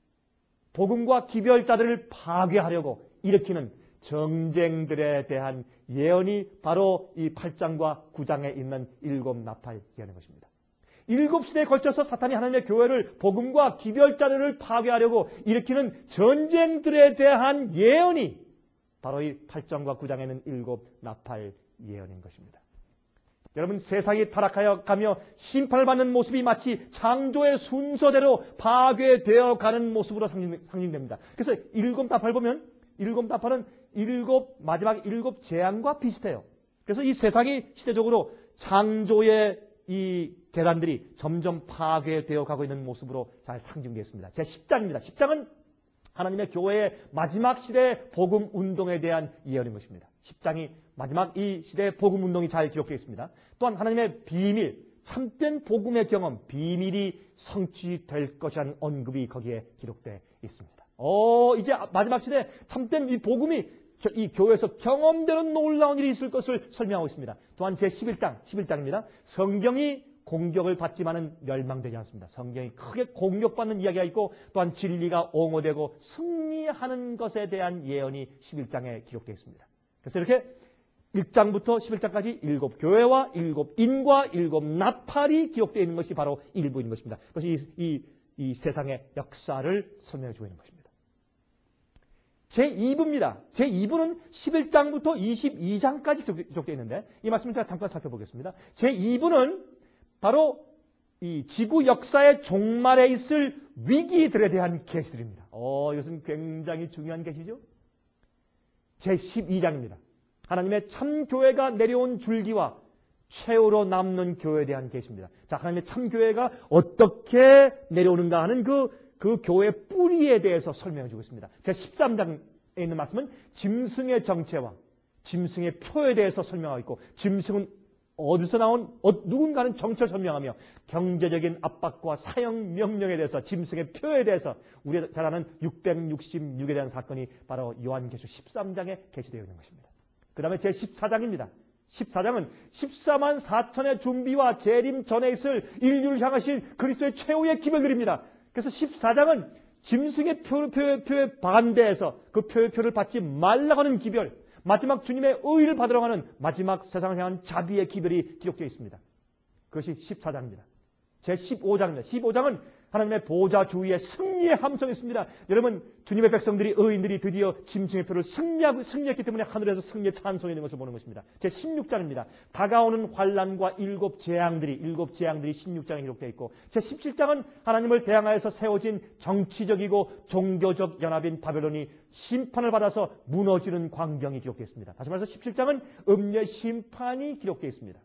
복음과 기별자들을 파괴하려고 일으키는 정쟁들에 대한 예언이 바로 이 팔 장과 구 장에 있는 일곱 나팔 예언인 것입니다. 일곱 시대에 걸쳐서 사탄이 하나님의 교회를 복음과 기별자들을 파괴하려고 일으키는 전쟁들에 대한 예언이 바로 이 팔 장과 구 장에 있는 일곱 나팔 예언인 것입니다. 여러분, 세상이 타락하여 가며 심판을 받는 모습이 마치 창조의 순서대로 파괴되어 가는 모습으로 상징, 상징됩니다. 그래서 일곱 나팔 보면 일곱 나팔은 일곱 마지막 일곱 재앙과 비슷해요. 그래서 이 세상이 시대적으로 창조의 이 계단들이 점점 파괴되어 가고 있는 모습으로 잘 상징되어 있습니다. 제십 장입니다. 십 장은 하나님의 교회의 마지막 시대의 복음 운동에 대한 예언인 것입니다. 십 장이 마지막 이 시대의 복음 운동이 잘 기록되어 있습니다. 또한 하나님의 비밀, 참된 복음의 경험, 비밀이 성취될 것이라는 언급이 거기에 기록되어 있습니다. 어, 이제 마지막 시대 참된 이 복음이 이 교회에서 경험되는 놀라운 일이 있을 것을 설명하고 있습니다. 또한 제십일 장, 십일 장입니다. 성경이 공격을 받지만은 멸망되지 않습니다. 성경이 크게 공격받는 이야기가 있고, 또한 진리가 옹호되고 승리하는 것에 대한 예언이 십일 장에 기록되어 있습니다. 그래서 이렇게 일 장부터 십일 장까지 일곱 교회와 일곱 인과 일곱 나팔이 기록되어 있는 것이 바로 일부인 것입니다. 그것이 이, 이, 이 세상의 역사를 설명해 주고 있는 것입니다. 제이 부입니다. 제이 부는 십일 장부터 이십이 장까지 기록되어 있는데, 이 말씀을 제가 잠깐 살펴보겠습니다. 제이 부는 바로 이 지구 역사의 종말에 있을 위기들에 대한 계시들입니다. 어, 이것은 굉장히 중요한 계시죠. 제십이 장입니다. 하나님의 참교회가 내려온 줄기와 최후로 남는 교회에 대한 계시입니다. 자, 하나님의 참교회가 어떻게 내려오는가 하는 그 그 교회 뿌리에 대해서 설명해 주고 있습니다. 제십삼 장에 있는 말씀은 짐승의 정체와 짐승의 표에 대해서 설명하고 있고, 짐승은 어디서 나온 어, 누군가는 정체를 설명하며 경제적인 압박과 사형 명령에 대해서, 짐승의 표에 대해서 우리가 잘 아는 육백육십육에 대한 사건이 바로 요한계시록 십삼 장에 게시되어 있는 것입니다. 그 다음에 제십사 장입니다. 십사 장은 십사만 사천의 준비와 재림 전에 있을 인류를 향하신 그리스도의 최후의 기별들입니다. 그래서 십사 장은 짐승의 표, 표, 표에 반대해서 그 표의 표를 받지 말라고 하는 기별, 마지막 주님의 의를 받으러 가는 마지막 세상을 향한 자비의 기별이 기록되어 있습니다. 그것이 십사 장입니다. 제십오 장입니다. 십오 장은 하나님의 보좌 주위에 승리의 함성이 있습니다. 여러분, 주님의 백성들이, 의인들이 드디어 짐승의 표를 승리하고, 승리했기 때문에 하늘에서 승리의 찬송이 있는 것을 보는 것입니다. 제십육 장입니다. 다가오는 환난과 일곱 재앙들이, 일곱 재앙들이 십육 장에 기록되어 있고, 제십칠 장은 하나님을 대항하여서 세워진 정치적이고 종교적 연합인 바벨론이 심판을 받아서 무너지는 광경이 기록되어 있습니다. 다시 말해서 십칠 장은 음녀 심판이 기록되어 있습니다.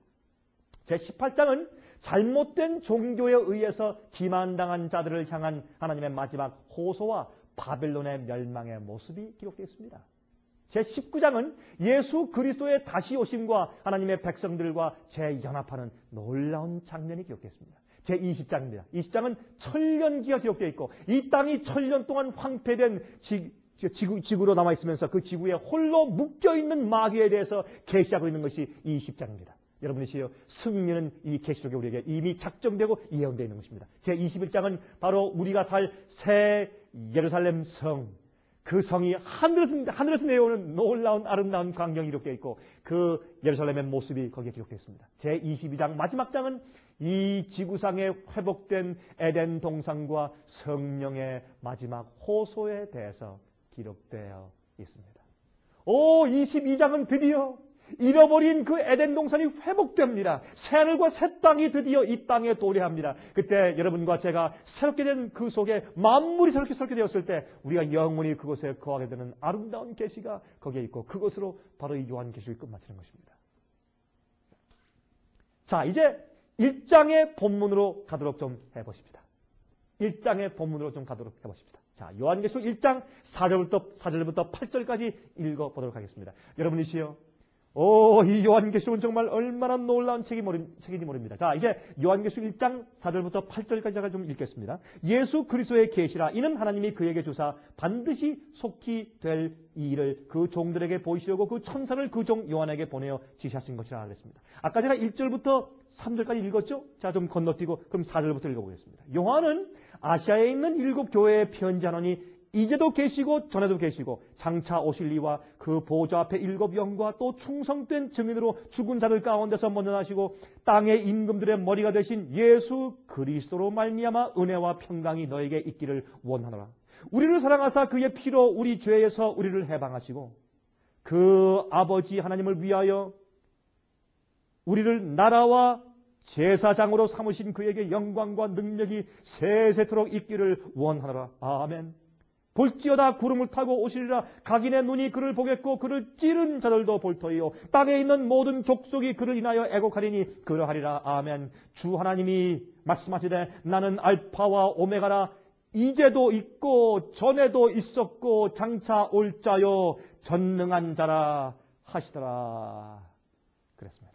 제십팔 장은 잘못된 종교에 의해서 기만당한 자들을 향한 하나님의 마지막 호소와 바벨론의 멸망의 모습이 기록되어 있습니다. 제십구 장은 예수 그리스도의 다시 오심과 하나님의 백성들과 재연합하는 놀라운 장면이 기록되어 있습니다. 제이십 장입니다. 이십 장은 천년기가 기록되어 있고, 이 땅이 천년 동안 황폐된 지, 지구, 지구로 남아있으면서 그 지구에 홀로 묶여있는 마귀에 대해서 계시하고 있는 것이 이십 장입니다. 여러분이시여, 승리는 이 계시록에 우리에게 이미 작정되고 예언되어 있는 것입니다. 제이십일 장은 바로 우리가 살 새 예루살렘 성, 그 성이 하늘에서, 하늘에서 내려오는 놀라운 아름다운 광경이 기록되어 있고, 그 예루살렘의 모습이 거기에 기록되어 있습니다. 제이십이 장 마지막 장은 이 지구상에 회복된 에덴 동산과 성령의 마지막 호소에 대해서 기록되어 있습니다. 오, 이십이 장은 드디어 잃어버린 그 에덴 동산이 회복됩니다. 새하늘과 새 땅이 드디어 이 땅에 도래합니다. 그때 여러분과 제가 새롭게 된 그 속에 만물이 새롭게 새롭게 되었을 때 우리가 영원히 그곳에 거하게 되는 아름다운 계시가 거기에 있고, 그것으로 바로 이 요한계시록이 끝마치는 것입니다. 자, 이제 일 장의 본문으로 가도록 좀 해보십시다. 일 장의 본문으로 좀 가도록 해보십시다. 자, 요한계시록 일 장 사 절부터, 사 절부터 팔 절까지 읽어보도록 하겠습니다. 여러분이시여, 오, 이 요한계시록은 정말 얼마나 놀라운 책인지 모릅니다. 자, 이제 요한계시록 일 장 사 절부터 팔 절까지 제가 좀 읽겠습니다. 예수 그리스도의 계시라. 이는 하나님이 그에게 주사 반드시 속히 될 이 일을 그 종들에게 보이시려고 그 천사를 그 종 요한에게 보내어 지시하신 것이라 그랬습니다. 아까 제가 일 절부터 삼 절까지 읽었죠? 자, 좀 건너뛰고 그럼 사 절부터 읽어보겠습니다. 요한은 아시아에 있는 일곱 교회에 편지하노니 이제도 계시고 전에도 계시고 장차 오실 이와 그 보좌 앞에 일곱 영과 또 충성된 증인으로 죽은 자들 가운데서 먼저 나시고 땅의 임금들의 머리가 되신 예수 그리스도로 말미암아 은혜와 평강이 너에게 있기를 원하노라. 우리를 사랑하사 그의 피로 우리 죄에서 우리를 해방하시고 그 아버지 하나님을 위하여 우리를 나라와 제사장으로 삼으신 그에게 영광과 능력이 세세토록 있기를 원하노라. 아멘. 볼지어다 구름을 타고 오시리라. 각인의 눈이 그를 보겠고 그를 찌른 자들도 볼 터이요 땅에 있는 모든 족속이 그를 인하여 애곡하리니 그러하리라. 아멘. 주 하나님이 말씀하시되 나는 알파와 오메가라. 이제도 있고 전에도 있었고 장차 올 자요 전능한 자라 하시더라. 그랬습니다.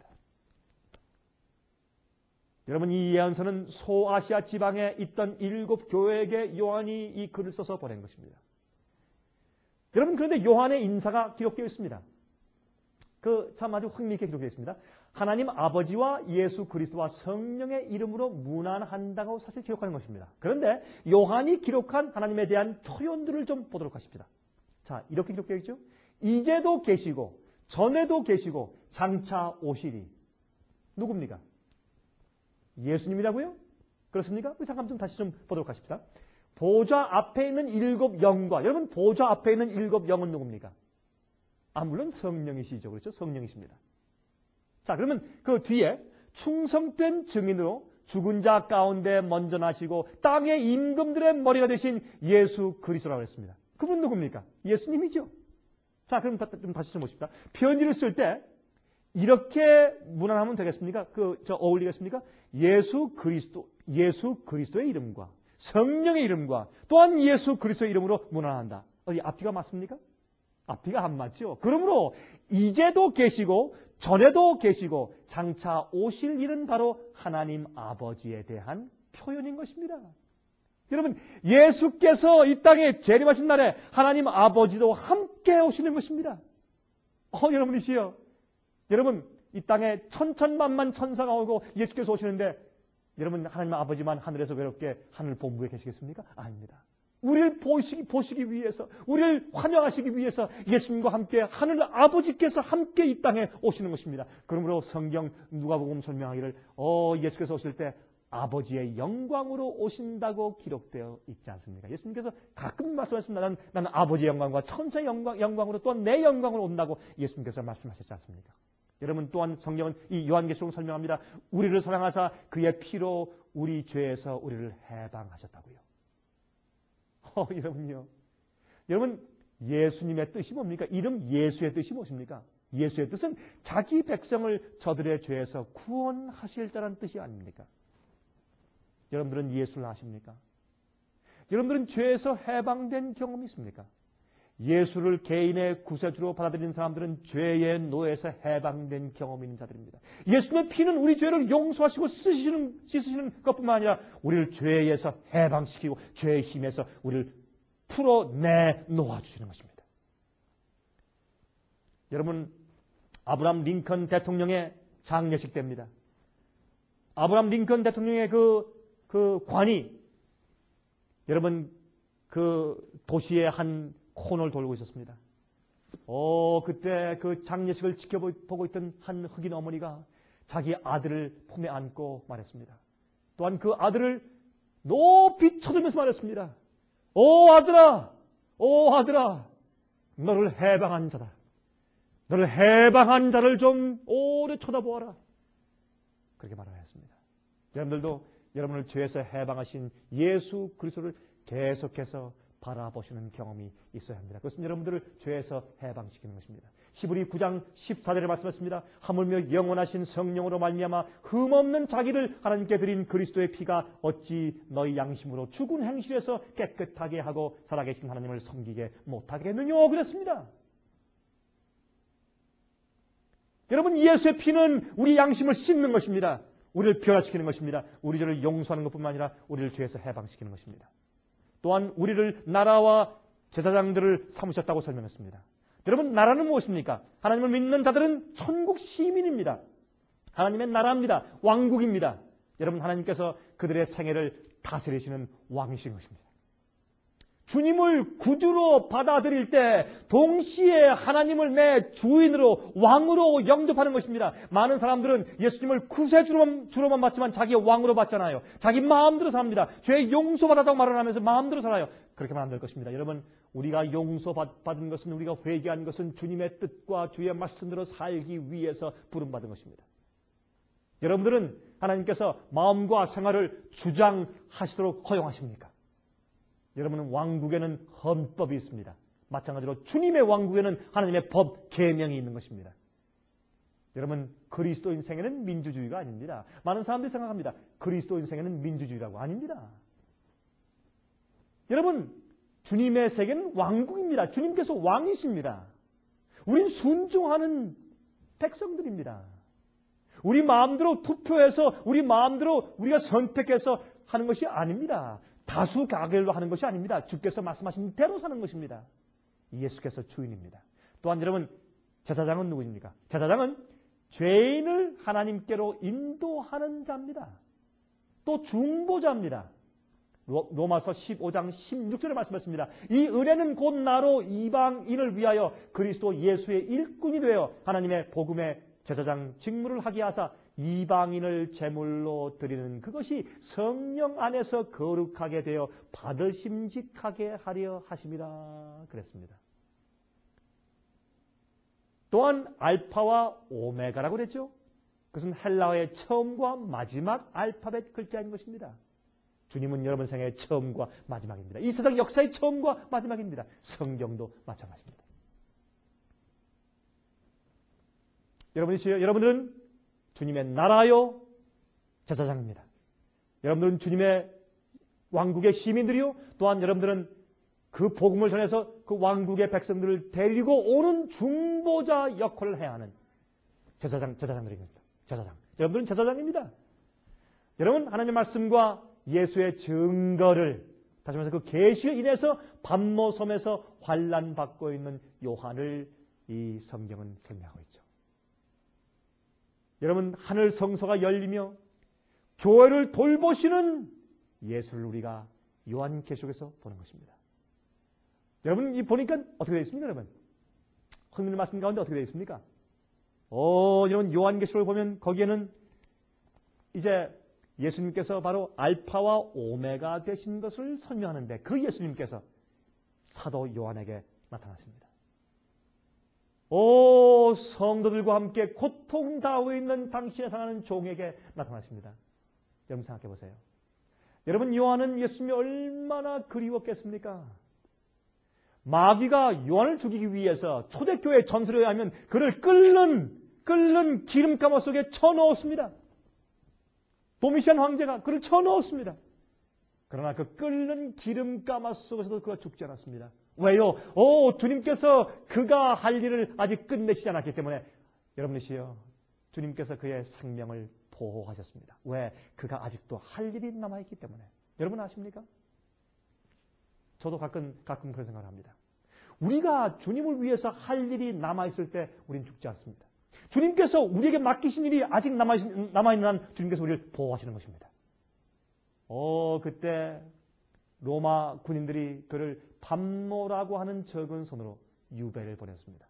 여러분, 이 예언서는 소아시아 지방에 있던 일곱 교회에게 요한이 이 글을 써서 보낸 것입니다. 여러분, 그런데 요한의 인사가 기록되어 있습니다. 그 참 아주 흥미있게 기록되어 있습니다. 하나님 아버지와 예수 그리스도와 성령의 이름으로 문안한다고 사실 기록하는 것입니다. 그런데 요한이 기록한 하나님에 대한 표현들을 좀 보도록 하십시다. 자, 이렇게 기록되어 있죠. 이제도 계시고 전에도 계시고 장차 오시리. 누굽니까? 예수님이라고요? 그렇습니까? 잠깐 좀 다시 좀 보도록 하십시다. 보좌 앞에 있는 일곱 영과, 여러분 보좌 앞에 있는 일곱 영은 누굽니까? 아, 물론 성령이시죠. 그렇죠? 성령이십니다. 자, 그러면 그 뒤에 충성된 증인으로 죽은 자 가운데 먼저 나시고 땅의 임금들의 머리가 되신 예수 그리스도라고 했습니다. 그분 누굽니까? 예수님이죠. 자, 그럼 다, 좀 다시 좀 보십시다. 편지를 쓸 때 이렇게 문안하면 되겠습니까? 그, 저, 어울리겠습니까? 예수 그리스도, 예수 그리스도의 이름과 성령의 이름과 또한 예수 그리스도의 이름으로 문안한다. 어디 앞뒤가 맞습니까? 앞뒤가 안 맞죠. 그러므로 이제도 계시고 전에도 계시고 장차 오실 일은 바로 하나님 아버지에 대한 표현인 것입니다. 여러분, 예수께서 이 땅에 재림하신 날에 하나님 아버지도 함께 오시는 것입니다. 어, 여러분이시여, 여러분 이 땅에 천천만만 천사가 오고 예수께서 오시는데 여러분 하나님 아버지만 하늘에서 외롭게 하늘 본부에 계시겠습니까? 아닙니다. 우리를 보시기, 보시기 위해서, 우리를 환영하시기 위해서 예수님과 함께 하늘 아버지께서 함께 이 땅에 오시는 것입니다. 그러므로 성경 누가복음 설명하기를 어 예수께서 오실 때 아버지의 영광으로 오신다고 기록되어 있지 않습니까? 예수님께서 가끔 말씀하셨습니다. 나는, 나는 아버지의 영광과 천사의 영광, 영광으로 또한 내 영광으로 온다고 예수님께서 말씀하셨지 않습니까? 여러분 또한 성경은 이 요한계시록을 설명합니다. 우리를 사랑하사 그의 피로 우리 죄에서 우리를 해방하셨다고요. 어, 여러분요. 여러분 예수님의 뜻이 뭡니까? 이름 예수의 뜻이 무엇입니까? 예수의 뜻은 자기 백성을 저들의 죄에서 구원하실 자라는 뜻이 아닙니까? 여러분들은 예수를 아십니까? 여러분들은 죄에서 해방된 경험이 있습니까? 예수를 개인의 구세주로 받아들이는 사람들은 죄의 노예에서 해방된 경험이 있는 자들입니다. 예수님의 피는 우리 죄를 용서하시고 씻으시는, 씻으시는 것뿐만 아니라 우리를 죄에서 해방시키고 죄의 힘에서 우리를 풀어내 놓아주시는 것입니다. 여러분, 아브라함 링컨 대통령의 장례식 때입니다. 아브라함 링컨 대통령의 그, 그 관이 여러분 그 도시의 한 코너를 돌고 있었습니다. 어, 그때 그 장례식을 지켜보고 있던 한 흑인 어머니가 자기 아들을 품에 안고 말했습니다. 또한 그 아들을 높이 쳐들면서 말했습니다. 오 아들아, 오 아들아, 너를 해방한 자다. 너를 해방한 자를 좀 오래 쳐다보아라. 그렇게 말하였습니다. 여러분들도 여러분을 죄에서 해방하신 예수 그리스도를 계속해서 바라보시는 경험이 있어야 합니다. 그것은 여러분들을 죄에서 해방시키는 것입니다. 히브리 구 장 십사 절에 말씀했습니다. 하물며 영원하신 성령으로 말미암아 흠없는 자기를 하나님께 드린 그리스도의 피가 어찌 너희 양심으로 죽은 행실에서 깨끗하게 하고 살아계신 하나님을 섬기게 못하겠느냐 그랬습니다. 여러분 예수의 피는 우리 양심을 씻는 것입니다. 우리를 변화시키는 것입니다. 우리 죄를 용서하는 것뿐만 아니라 우리를 죄에서 해방시키는 것입니다. 또한 우리를 나라와 제사장들을 삼으셨다고 설명했습니다. 여러분 나라는 무엇입니까? 하나님을 믿는 자들은 천국 시민입니다. 하나님의 나라입니다. 왕국입니다. 여러분 하나님께서 그들의 생애를 다스리시는 왕이신 것입니다. 주님을 구주로 받아들일 때 동시에 하나님을 내 주인으로 왕으로 영접하는 것입니다. 많은 사람들은 예수님을 구세주로만 받지만 자기 왕으로 받잖아요. 자기 마음대로 삽니다. 죄 용서받았다고 말을 하면서 마음대로 살아요. 그렇게만 안 될 것입니다. 여러분 우리가 용서받은 것은 우리가 회개한 것은 주님의 뜻과 주의 말씀대로 살기 위해서 부름받은 것입니다. 여러분들은 하나님께서 마음과 생활을 주장하시도록 허용하십니까? 여러분은 왕국에는 헌법이 있습니다. 마찬가지로 주님의 왕국에는 하나님의 법, 계명이 있는 것입니다. 여러분 그리스도인 생애는 민주주의가 아닙니다. 많은 사람들이 생각합니다. 그리스도인 생애는 민주주의라고. 아닙니다. 여러분 주님의 세계는 왕국입니다. 주님께서 왕이십니다. 우린 순종하는 백성들입니다. 우리 마음대로 투표해서 우리 마음대로 우리가 선택해서 하는 것이 아닙니다. 다수 가결로 하는 것이 아닙니다. 주께서 말씀하신 대로 사는 것입니다. 예수께서 주인입니다. 또한 여러분 제사장은 누구입니까? 제사장은 죄인을 하나님께로 인도하는 자입니다. 또 중보자입니다. 로마서 십오 장 십육 절에 말씀했습니다. 이 은혜는 곧 나로 이방인을 위하여 그리스도 예수의 일꾼이 되어 하나님의 복음의 제사장 직무를 하게 하사 이방인을 제물로 드리는 그것이 성령 안에서 거룩하게 되어 받으심직하게 하려 하심이라 그랬습니다. 또한 알파와 오메가라고 그랬죠. 그것은 헬라어의 처음과 마지막 알파벳 글자인 것입니다. 주님은 여러분 생애의 처음과 마지막입니다. 이 세상 역사의 처음과 마지막입니다. 성경도 마찬가지입니다. 여러분이시여, 여러분들은 주님의 나라요 제사장입니다. 여러분들은 주님의 왕국의 시민들이요. 또한 여러분들은 그 복음을 전해서 그 왕국의 백성들을 데리고 오는 중보자 역할을 해야 하는 제사장, 제사장들입니다. 제사장. 여러분들은 제사장입니다. 여러분, 하나님의 말씀과 예수의 증거를, 다시 말해서 그 계시를 인해서 반모섬에서 환난받고 있는 요한을 이 성경은 설명하고 있죠. 여러분, 하늘 성소가 열리며 교회를 돌보시는 예수를 우리가 요한계시록에서 보는 것입니다. 여러분, 이 보니까 어떻게 되어 있습니까, 여러분? 하나님의 말씀 가운데 어떻게 되어 있습니까? 오, 여러분, 요한계시록을 보면 거기에는 이제 예수님께서 바로 알파와 오메가 되신 것을 설명하는데 그 예수님께서 사도 요한에게 나타나십니다. 오, 성도들과 함께 고통당하고 있는 당신의 사랑하는 종에게 나타나십니다. 여러분 생각해 보세요. 여러분, 요한은 예수님이 얼마나 그리웠겠습니까? 마귀가 요한을 죽이기 위해서 초대교회 전설에 의하면 그를 끓는 끓는 기름가마 속에 쳐넣었습니다. 도미시안 황제가 그를 쳐넣었습니다. 그러나 그 끓는 기름가마 속에서도 그가 죽지 않았습니다. 왜요? 오, 주님께서 그가 할 일을 아직 끝내시지 않았기 때문에 여러분이시여, 주님께서 그의 생명을 보호하셨습니다. 왜? 그가 아직도 할 일이 남아있기 때문에. 여러분 아십니까? 저도 가끔 가끔 그런 생각을 합니다. 우리가 주님을 위해서 할 일이 남아있을 때 우리는 죽지 않습니다. 주님께서 우리에게 맡기신 일이 아직 남아있는, 남아있는 한 주님께서 우리를 보호하시는 것입니다. 어, 그때 로마 군인들이 그를 밤노라고 하는 적은 손으로 유배를 보냈습니다.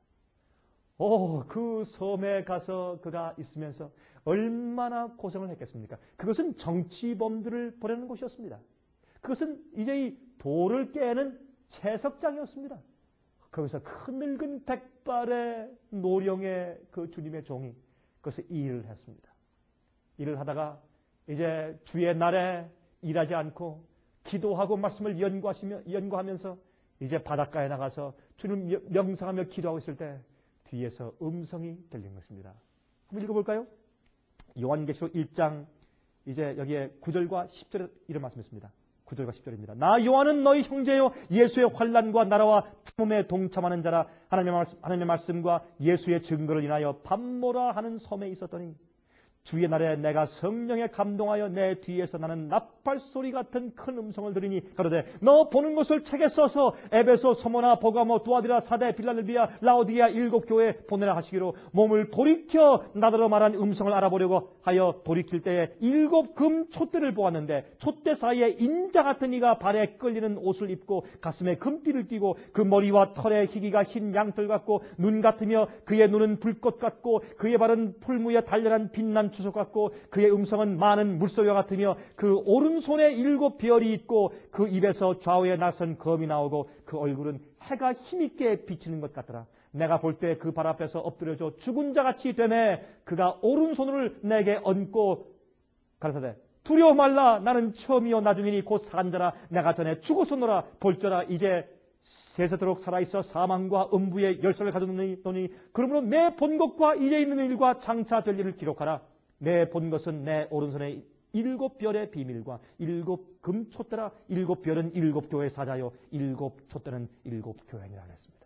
오, 그 섬에 가서 그가 있으면서 얼마나 고생을 했겠습니까? 그것은 정치범들을 보내는 곳이었습니다. 그것은 이제 이 돌을 깨는 채석장이었습니다. 거기서 큰 늙은 백발의 노령의 그 주님의 종이 그것을 일을 했습니다. 일을 하다가 이제 주의 날에 일하지 않고 기도하고 말씀을 연구하시며, 연구하면서 이제 바닷가에 나가서 주님 명상하며 기도하고 있을 때 뒤에서 음성이 들린 것입니다. 한번 읽어볼까요? 요한계시록 일 장 이제 여기에 구 절과 십 절에 이런 말씀했습니다. 구 절과 십 절입니다. 나 요한은 너희 형제요 예수의 환난과 나라와 참음에 동참하는 자라. 하나님의 말씀, 하나님의 말씀과 예수의 증거를 인하여 밤모라 하는 섬에 있었더니 주의 날에 내가 성령에 감동하여 내 뒤에서 나는 나팔 소리 같은 큰 음성을 들으니 가로되 너 보는 것을 책에 써서 에베소, 서모나, 버가모, 두아디라, 사데, 빌라델비아, 라오디아 일곱 교회에 보내라 하시기로 몸을 돌이켜 나더러 말한 음성을 알아보려고 하여 돌이킬 때에 일곱 금 촛대를 보았는데 촛대 사이에 인자 같은 이가 발에 끌리는 옷을 입고 가슴에 금띠를 띠고 그 머리와 털의 희기가 흰 양털 같고 눈 같으며 그의 눈은 불꽃 같고 그의 발은 풀무에 단련한 빛난 주석 같고 그의 음성은 많은 물소리와 같으며 그 오른손에 일곱 별이 있고 그 입에서 좌우에 나선 검이 나오고 그 얼굴은 해가 힘있게 비치는 것 같더라. 내가 볼 때 그 발 앞에서 엎드려져 죽은 자같이 되매 그가 오른손을 내게 얹고 가라사대 두려워 말라. 나는 처음이요 나중이니 곧 살한 자라. 내가 전에 죽었었노라. 볼저라 이제 세세도록 살아있어 사망과 음부의 열쇠를 가졌노니 그러므로 내 본 것과 이제 있는 일과 장차 될 일을 기록하라. 내 본 것은 내 오른손에 일곱 별의 비밀과 일곱 금촛대라. 일곱 별은 일곱 교회 사자요 일곱 촛대는 일곱 교회니라 하겠습니다.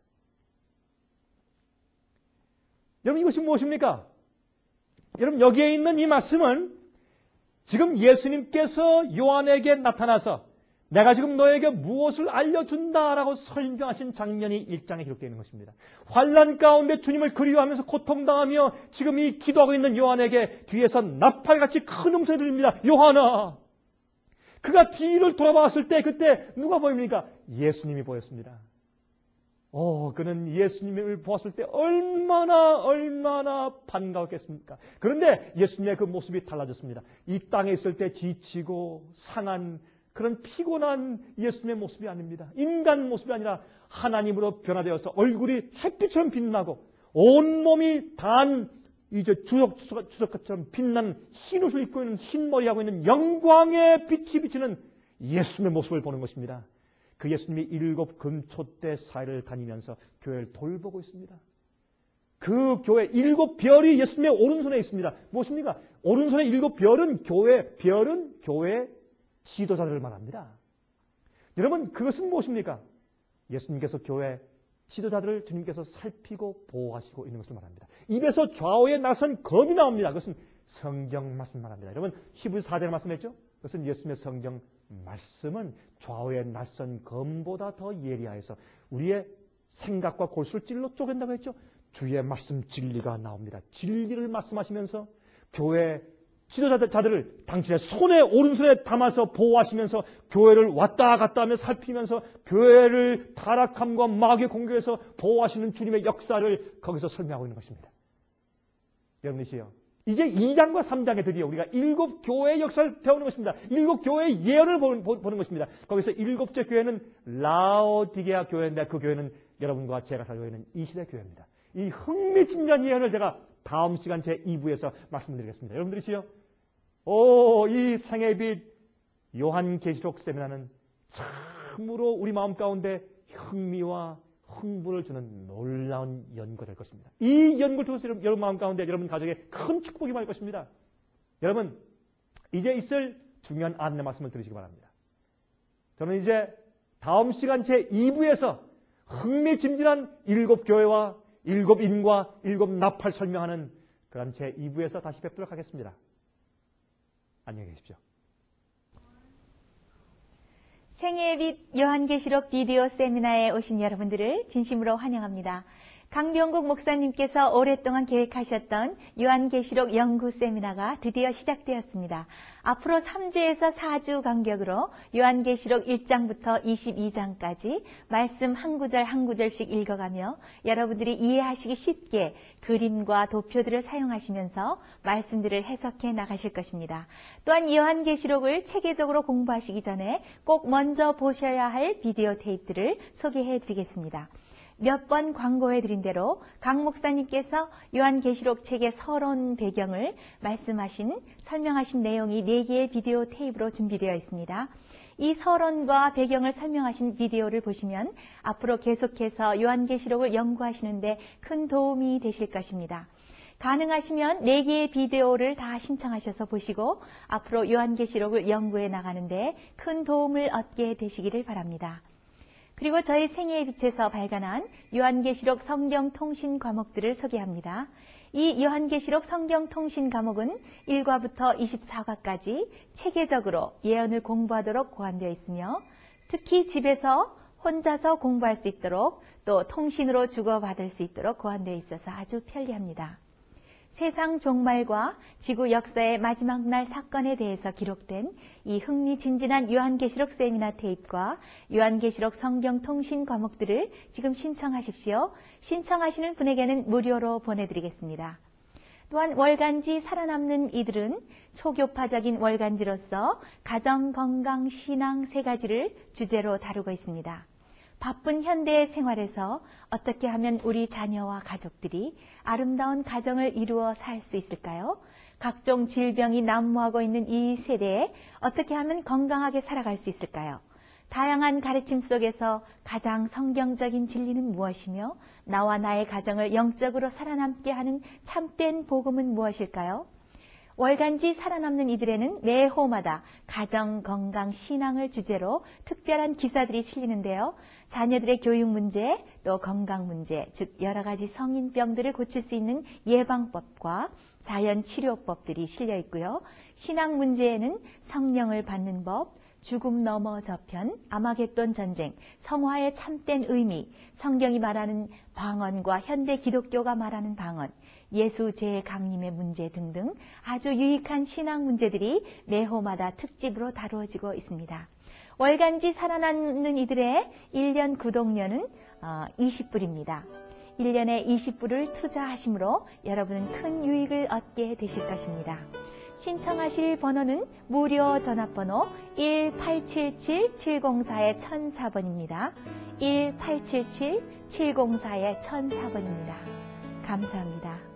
여러분 이것이 무엇입니까? 여러분 여기에 있는 이 말씀은 지금 예수님께서 요한에게 나타나서 내가 지금 너에게 무엇을 알려준다라고 설명하신 장면이 일 장에 기록되어 있는 것입니다. 환난 가운데 주님을 그리워하면서 고통당하며 지금 이 기도하고 있는 요한에게 뒤에서 나팔같이 큰 음성이 들립니다. 요한아! 그가 뒤를 돌아봤을 때 그때 누가 보입니까? 예수님이 보였습니다. 오, 그는 예수님을 보았을 때 얼마나 얼마나 반가웠겠습니까? 그런데 예수님의 그 모습이 달라졌습니다. 이 땅에 있을 때 지치고 상한 그런 피곤한 예수님의 모습이 아닙니다. 인간 모습이 아니라 하나님으로 변화되어서 얼굴이 햇빛처럼 빛나고 온몸이 단 이제 주석, 주석, 주석처럼 빛나는 흰 옷을 입고 있는 흰 머리하고 있는 영광의 빛이 비치는 예수님의 모습을 보는 것입니다. 그 예수님이 일곱 금촛대 사이를 다니면서 교회를 돌보고 있습니다. 그 교회 일곱 별이 예수님의 오른손에 있습니다. 무엇입니까? 오른손에 일곱 별은 교회, 별은 교회 지도자들을 말합니다. 여러분, 그것은 무엇입니까? 예수님께서 교회 지도자들을 주님께서 살피고 보호하시고 있는 것을 말합니다. 입에서 좌우에 나선 검이 나옵니다. 그것은 성경 말씀 말합니다. 여러분, 히브리서 사 장에 말씀했죠? 그것은 예수님의 성경 말씀은 좌우에 낯선 검보다 더 예리하여서 우리의 생각과 골수를 찔러 쪼갠다고 했죠? 주의 말씀 진리가 나옵니다. 진리를 말씀하시면서 교회 지도자들을 당신의 손에 오른손에 담아서 보호하시면서 교회를 왔다 갔다 하며 살피면서 교회를 타락함과 마귀의 공격에서 보호하시는 주님의 역사를 거기서 설명하고 있는 것입니다. 여러분이시여, 이제 이 장과 삼 장에 드디어 우리가 일곱 교회의 역사를 배우는 것입니다. 일곱 교회의 예언을 보는, 보는 것입니다. 거기서 일곱째 교회는 라오디게아 교회인데 그 교회는 여러분과 제가 살고 있는 이 시대 교회입니다. 이 흥미진진한 예언을 제가 다음 시간 제이 부에서 말씀드리겠습니다. 여러분들이시여, 오, 이 생의 빛 요한계시록 세미나는 참으로 우리 마음 가운데 흥미와 흥분을 주는 놀라운 연구가 될 것입니다. 이 연구를 통해서 여러분, 여러분 마음 가운데 여러분 가정에 큰 축복이 임할 것입니다. 여러분, 이제 있을 중요한 안내 말씀을 들으시기 바랍니다. 저는 이제 다음 시간 제이 부에서 흥미진진한 일곱 교회와 일곱 인과 일곱 나팔 설명하는 그런 제이 부에서 다시 뵙도록 하겠습니다. 안녕히 계십시오. 생애의 빛 요한계시록 비디오 세미나에 오신 여러분들을 진심으로 환영합니다. 강병국 목사님께서 오랫동안 계획하셨던 요한계시록 연구 세미나가 드디어 시작되었습니다. 앞으로 삼 주에서 사 주 간격으로 요한계시록 일 장부터 이십이 장까지 말씀 한 구절 한 구절씩 읽어가며 여러분들이 이해하시기 쉽게 그림과 도표들을 사용하시면서 말씀들을 해석해 나가실 것입니다. 또한 요한계시록을 체계적으로 공부하시기 전에 꼭 먼저 보셔야 할 비디오 테이프들을 소개해 드리겠습니다. 몇 번 광고해드린 대로 강 목사님께서 요한계시록 책의 서론 배경을 말씀하신, 설명하신 내용이 네 개의 비디오 테이프로 준비되어 있습니다. 이 서론과 배경을 설명하신 비디오를 보시면 앞으로 계속해서 요한계시록을 연구하시는데 큰 도움이 되실 것입니다. 가능하시면 네 개의 비디오를 다 신청하셔서 보시고 앞으로 요한계시록을 연구해 나가는데 큰 도움을 얻게 되시기를 바랍니다. 그리고 저희 생애의 빛에서 발간한 요한계시록 성경통신 과목들을 소개합니다. 이 요한계시록 성경통신 과목은 일 과부터 이십사 과까지 체계적으로 예언을 공부하도록 고안되어 있으며 특히 집에서 혼자서 공부할 수 있도록 또 통신으로 주고받을 수 있도록 고안되어 있어서 아주 편리합니다. 세상 종말과 지구 역사의 마지막 날 사건에 대해서 기록된 이 흥미진진한 요한계시록 세미나 테이프와 요한계시록 성경통신 과목들을 지금 신청하십시오. 신청하시는 분에게는 무료로 보내드리겠습니다. 또한 월간지 살아남는 이들은 초교파적인 월간지로서 가정, 건강, 신앙 세 가지를 주제로 다루고 있습니다. 바쁜 현대의 생활에서 어떻게 하면 우리 자녀와 가족들이 아름다운 가정을 이루어 살 수 있을까요? 각종 질병이 난무하고 있는 이 세대에 어떻게 하면 건강하게 살아갈 수 있을까요? 다양한 가르침 속에서 가장 성경적인 진리는 무엇이며 나와 나의 가정을 영적으로 살아남게 하는 참된 복음은 무엇일까요? 월간지 살아남는 이들에는 매 호마다 가정, 건강, 신앙을 주제로 특별한 기사들이 실리는데요. 자녀들의 교육 문제, 또 건강 문제, 즉 여러 가지 성인병들을 고칠 수 있는 예방법과 자연치료법들이 실려 있고요. 신앙 문제에는 성령을 받는 법, 죽음 넘어 저편, 아마겟돈 전쟁, 성화의 참된 의미, 성경이 말하는 방언과 현대 기독교가 말하는 방언, 예수 재강림의 문제 등등 아주 유익한 신앙 문제들이 매호마다 특집으로 다루어지고 있습니다. 월간지 살아남는 이들의 일 년 구독료는 이십 불입니다. 일 년에 이십 불을 투자하심으로 여러분은 큰 유익을 얻게 되실 것입니다. 신청하실 번호는 무료 전화번호 일 팔칠칠 칠공사 천사 번입니다. 일 팔칠칠 칠공사 천사 번입니다. 감사합니다.